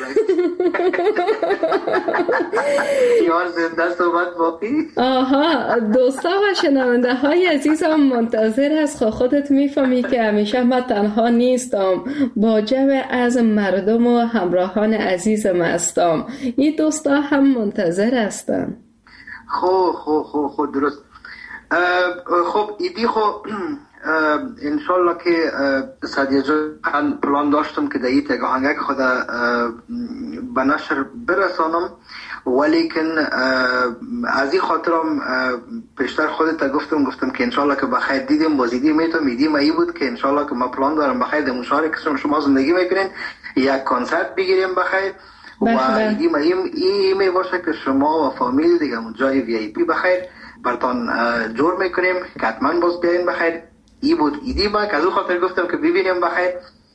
Speaker 7: یار زنده صحبت باقی.
Speaker 3: آها دوستا و شنونده های عزیزم منتظر است. خودت میفهمی که همیشه من تنها نیستم، با جمع از مردم و همراهان عزیزم هستم. این دوستا هم منتظر هستن.
Speaker 7: خو خو خو خو درست. خب ایدی خو انشالله که سادیه جان پلان داشتم که دیت یک آهنگک خود به نشر برسانم، ولیکن از این خاطرم پیشتر خودت گفتم گفتم که انشالله که بخیر دیدیم بازیدی میتونم ایدیم ای بود که انشالله که ما پلان دارم بخیر در مشارک شما زندگی میکنین یک کنسرت بگیریم بخیر و ایدیم ای ای می باشه که شما و فامیل دیگه جای وی ای پی بخیر برتان جور میکنیم که حتما باز بیاین بخیر. ای بود ایدی من که از اون خاطر گفتم که ببینیم بخیر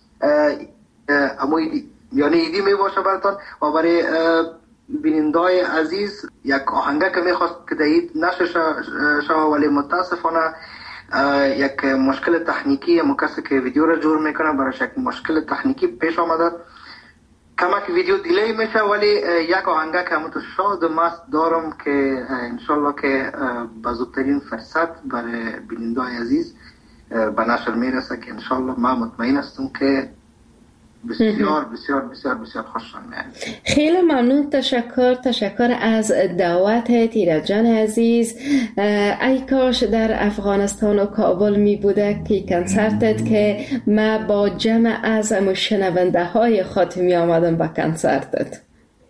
Speaker 7: اما ایدی یعنی ایدی می باشه برتان و برای بینندای عزیز یک آهنگه که میخواست که دهید نشه شما، ولی متاسفانه یک مشکل تکنیکی اما کسی که ویدیو را جور میکنه برایش یک مشکل تکنیکی پیش آمده، کمک ویدیو دیلی میشه، ولی یک آهنگه که همون تو شاد و مست دارم که انشالله که به زودترین فرصت برای بینندای عزیز به نشر میرسه که انشالله من مطمئن هستم که بسیار بسیار بسیار بسیار خوشحال میاد.
Speaker 3: خیلی ممنون. تشکر تشکر از دعوت ایرج جان عزیز. ای کاش در افغانستان و کابل می بوده که کنسرتت که ما با جمع از شنونده های خود می آمدم با کنسرتت.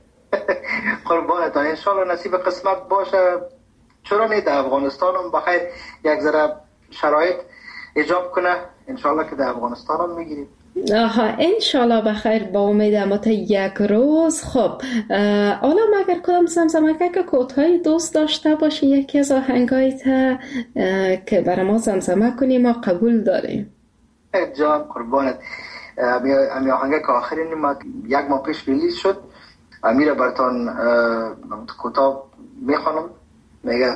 Speaker 7: قربانتان انشالله نصیب قسمت باشه. چرا نه در افغانستان هم بخیر یک ذره شرایط ایجاب کنه انشالله که در افغانستان هم میگیریم.
Speaker 3: آها انشالله بخیر با امیدم ما تا یک روز. خب حالا مگر کدام زمزمه که کوتاهی دوست داشته باشی یکی از آهنگای تا که برای ما زمزمه کنی ما قبول داریم.
Speaker 7: جان قربانت. امی آهنگه که آخرین ما یک ماه پیش ریلیز شد امیره براتان کوتاه میخوانم. میگه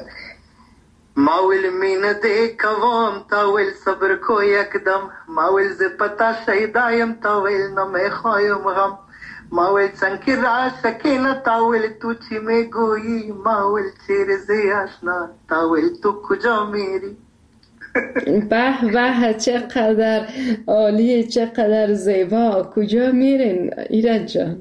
Speaker 7: ماویل مین دی کوام تاویل صبر کو یکدم ماویل ز پتا شیدایم تاویل نمیخوایم غم ماویل سنکی را سکینه تاویل تو چی میگویی ماویل چیر زی آشنا تاویل تو کجا میری.
Speaker 3: به به چقدر عالی چقدر زیبا. کجا میرین ایرج جان؟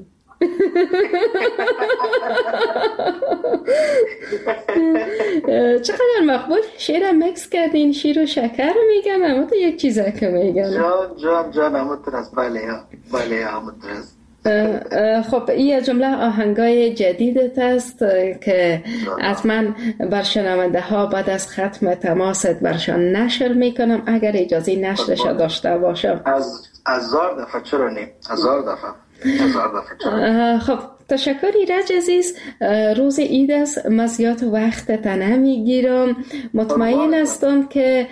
Speaker 3: چقدر مقبول. شیر مکس کردین شیر و شکر میگن اما تو یک چیزه که میگن.
Speaker 7: جان جان جان همون ترس. بله بله همون ترس.
Speaker 3: خب این جمله آهنگای جدیدت است که حتما بر شنونده ها بعد از ختم تماست برشان نشر میکنم اگر اجازه نشرش داشته باشم.
Speaker 7: از هزار دفعه چرا نیم هزار دفعه
Speaker 3: خب تشکر ایرج عزیز. روز عید است، من زیاد وقت نمیگیرم. مطمئن هستم که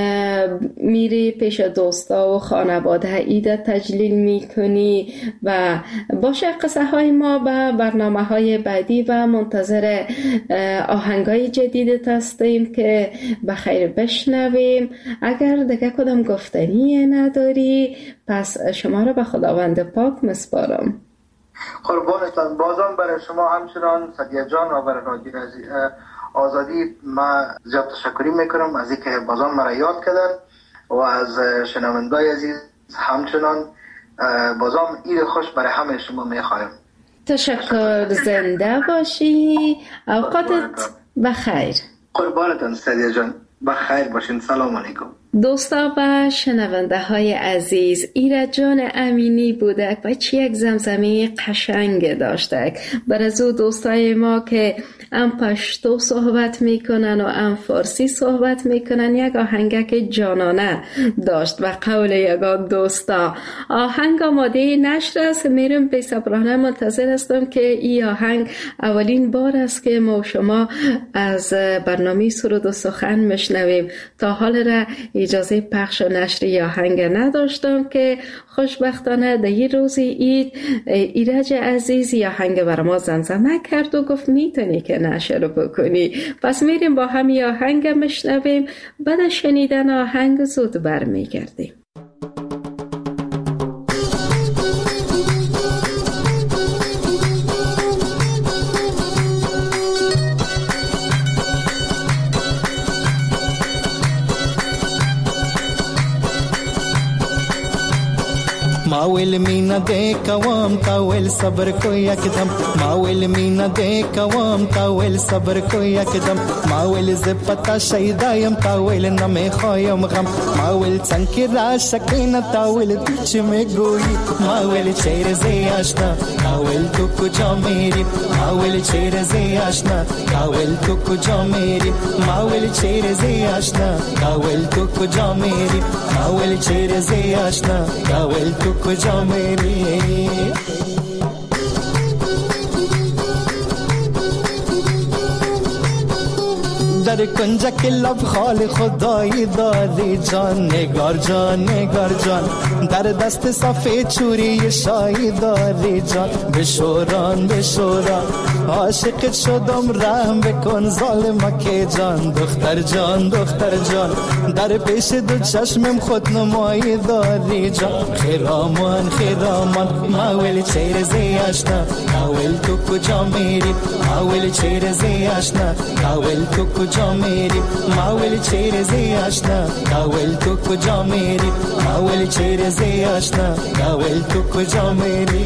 Speaker 3: میری پیش دوستا و خانواده عید تجلیل میکنی و باشه قصه های ما به برنامه های بعدی و منتظر آهنگای جدیدت هستیم که بخیر بشنویم. اگر دیگه کدام گفتنی نداری پس شما رو به خداوند پاک مسپارم.
Speaker 7: قربانتان. بازم برای شما همچنان سادیه جان و برای رادیو آزادی ما زیاد تشکری میکنم از اینکه بازم مرا یاد کردن و از شنوندای عزیز همچنان بازم عید خوش برای همه شما میخوایم.
Speaker 3: تشکر. زنده باشی. اوقاتت بخیر.
Speaker 7: قربانتان سادیه جان. بخیر باشین. سلام علیکم.
Speaker 3: دوستا و شنونده های عزیز، ایرج جان امینی بودک و چی یک زمزمه قشنگ داشتک. بر از او دوستای ما که ام پشتو صحبت میکنن و ام فارسی صحبت میکنن یک آهنگک جانانه داشت و قول یگان دوستا آهنگ آماده نشر است. میرم بی صبرانه منتظر هستم که این آهنگ اولین بار است که ما شما از برنامه سرود و سخن مشنویم. تا حال را اجازه پخش و نشر آهنگ نداشتم که خوشبختانه در این روز عید ایرج عزیز آهنگ برای ما زمزمه کرد و گفت میتونی که نشر بکنی. پس میریم با هم آهنگ مشنویم. بعد شنیدن آهنگ زود برمیگردیم.
Speaker 8: माविल मीना दे कवाम ताविल सब्र को यकदम माविल मीना दे कवाम ताविल सब्र को यकदम माविल ज़पता शहीदायम ताविल नमे खायम गम माविल चंकी राशकीन ताविल तुझ में गोई माविल चेहरे से आशना ताविल तू कुजा मेरी माविल चेहरे से आशना ताविल तू कुजा मेरी माविल चेहरे से आशना ताविल तू कुजा मेरी माविल चेहरे से आशना ताविल तू कुजा मेरी در کنج که لب خال خدایی داری جان نگار جان نگار جان در دست صفه چوری شایی داری جان بشوران بشوران عاشقت شدم رحم بکن ظالمک جان دختر جان دختر جان در پیش دو چشمم خود نمایی داری جان خیرامان خیرامان ماویل چهره زی آشنا ماویل تو کجا میری ماویل چهره زی آشنا ماویل تو کجا मेरी मावल चेहरे से आशना कावल तो कुजा मेरी मावल चेहरे से आशना कावल तो कुजा मेरी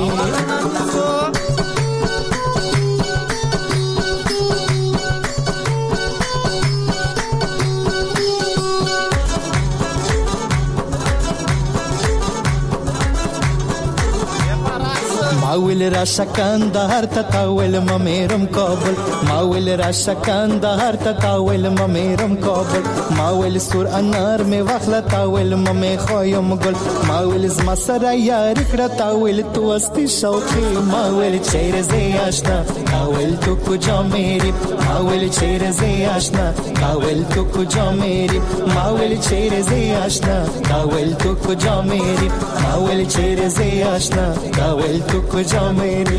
Speaker 8: माविल राशा कंदहर तताविल ममेरम काबल माविल राशा कंदहर तताविल ममेरम काबल माविल सुर अनार में वखला ताविल ममे खायम गुल माविल मसरा यार करताविल तू अस्ति शौकी माविल चेहरे से आशना काविल तू कुजा मेरी माविल चेहरे से आशना काविल तू कुजा मेरी माविल चेहरे से आशना काविल तू कुजा मेरी माविल चेहरे से आशना काविल तू कुजा मेरी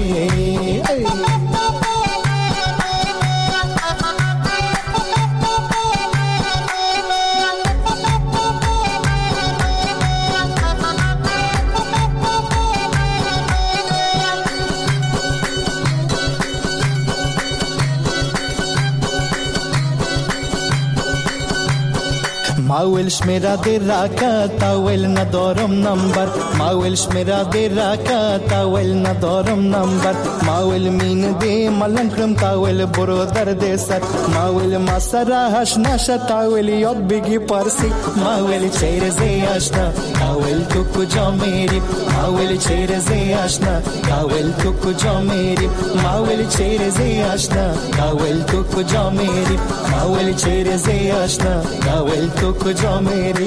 Speaker 8: माविल शमेरा दे राका ताविल न दौरम नंबर माविल शमेरा दे राका ताविल न दौरम नंबर माविल मीन दे मलंक्रम ताविल बुरोदर दे सर माविल मसरा हशना ताविल यद बिगी परसी माविल चेहरे से आशना ताविल तू कुजा मेरी माविल चेहरे से आशना ताविल तू कुजा मेरी माविल चेहरे से आशना ताविल तू कुजा मेरी माविल चेहरे से आशना ताविल तू कुजा मेरी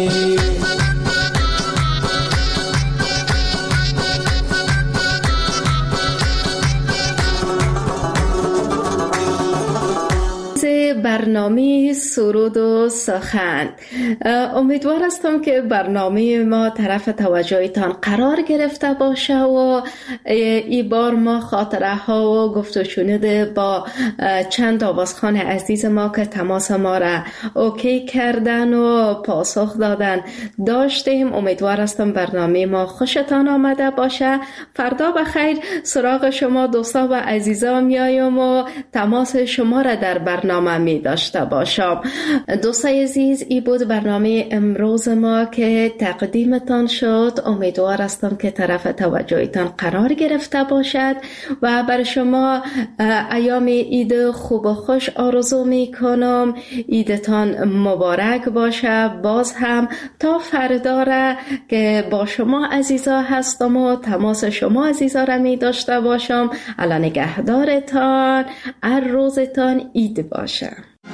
Speaker 3: برنامه سرود و سخن. امیدوار هستم که برنامه ما طرف توجهتان قرار گرفته باشه و این بار ما خاطره ها و گفت و شنود با چند آوازخوان عزیز ما که تماس ما را اوکی کردن و پاسخ دادن داشتیم. امیدوار هستم برنامه ما خوشتان آمده باشه. فردا بخیر سراغ شما دوستا و عزیزان میایم و تماس شما را در برنامه می داشته باشم. دوستای عزیز، این بود برنامه امروز ما که تقدیمتان شد. امیدوار هستم که طرف توجهتان قرار گرفته باشد و بر شما ایام عید خوب و خوش آرزو می کنم. عیدتان مبارک باشه. باز هم تا فردا را که با شما عزیزا هستم و تماس شما عزیزا را می داشته باشم. الله نگهدارتان. هر روزتان عید باشه.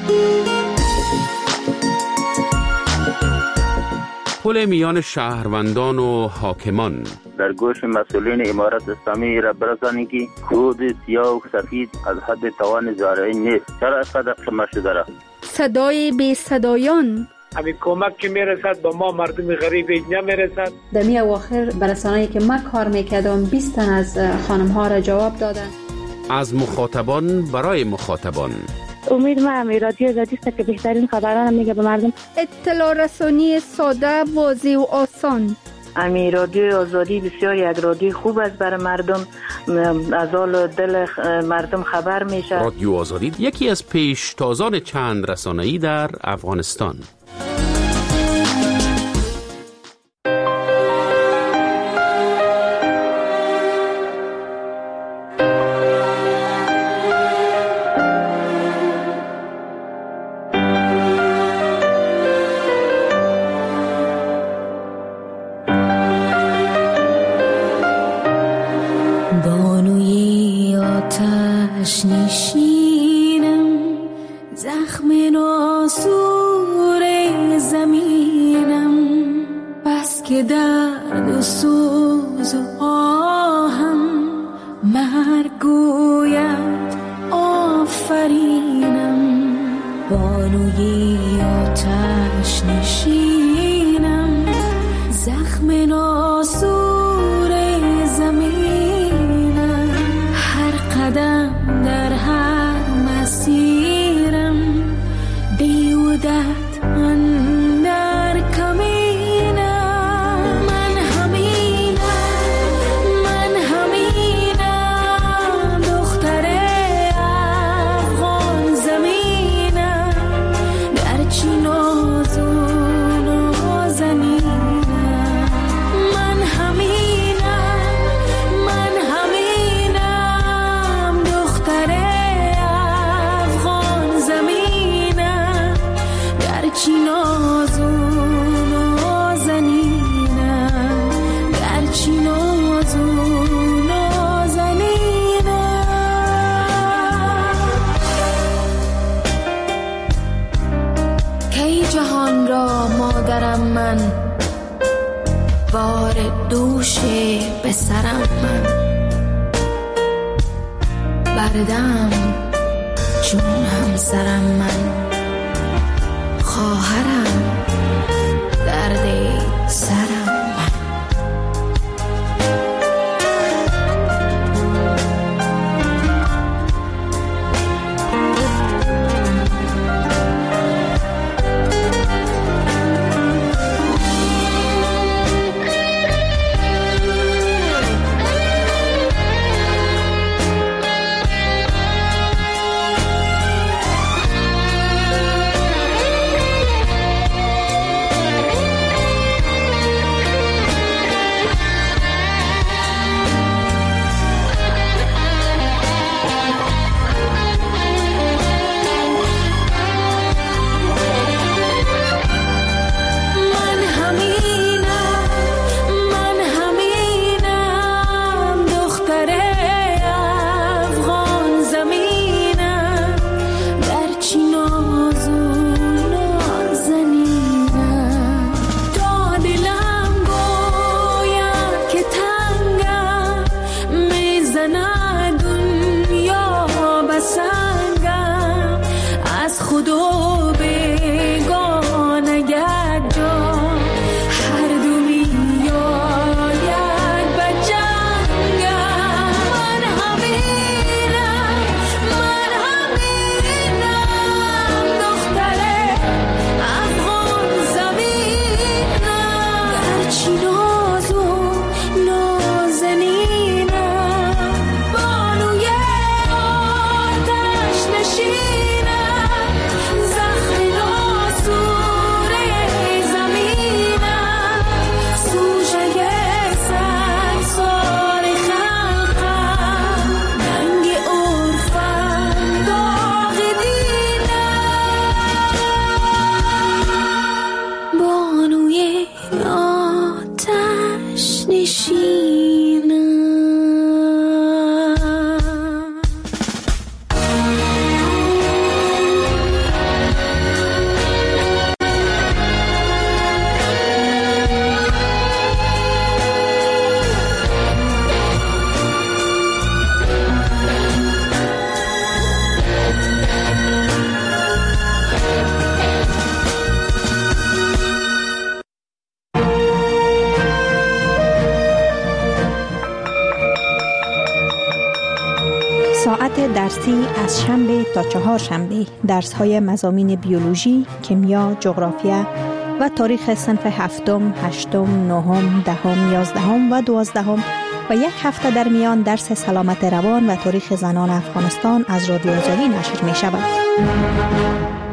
Speaker 1: پل میان شهروندان و حاکمان.
Speaker 9: در گوش مسئولین امارت اسلامی را برسانید که خود سیاه و سفید از حد توان زارعی نیست. چرا اینقدر قمه شده را؟ صدای بی صدایان.
Speaker 10: همین کمک که میرسد با ما مردم غریب نمیرسد.
Speaker 11: در می اواخر برسانه‌ای که من کار میکردم بیست تن از خانم ها را جواب دادن.
Speaker 1: از مخاطبان برای مخاطبان.
Speaker 12: امید ما هم رادیو آزادی است که بهترین خبران میگه به مردم.
Speaker 13: اطلاع رسانی ساده، واضح و آسان.
Speaker 14: امی رادیو آزادی بسیار یک رادیو خوب است برای مردم، از حال دل مردم خبر میشه.
Speaker 1: رادیو آزادی یکی از پیشتازان چند رسانه‌ای در افغانستان.
Speaker 15: نشینم، زخم ناسور زمینم، بس که درد و سوز و آهم مرگ گوید آفرینم. بانوی آتش نشینم، زخم ناسور زمینم، هر قدم در هر مسیرم بیودت اندر کمینم. من همینم، من همینم، دختر افغان زمینم، گرچه ناز و نازنینم. من همینم، من همینم، دختر افغان زمینم، گرچه ناز و نازنینم، گرچه ناز و نازنینم. کی جهان را مادرم من، بار دوش به سرم من، بردم چون همسرم من، خواهرم درد سرم من.
Speaker 16: ساعت درسی از شنبه تا چهار شنبه درس های مضامین بیولوژی، کیمیا، جغرافیا و تاریخ صنف هفتم، هشتم، نهم، دهم، یازدهم و دوازدهم و یک هفته در میان درس سلامت روان و تاریخ زنان افغانستان از رادیو آزادی نشر می شود.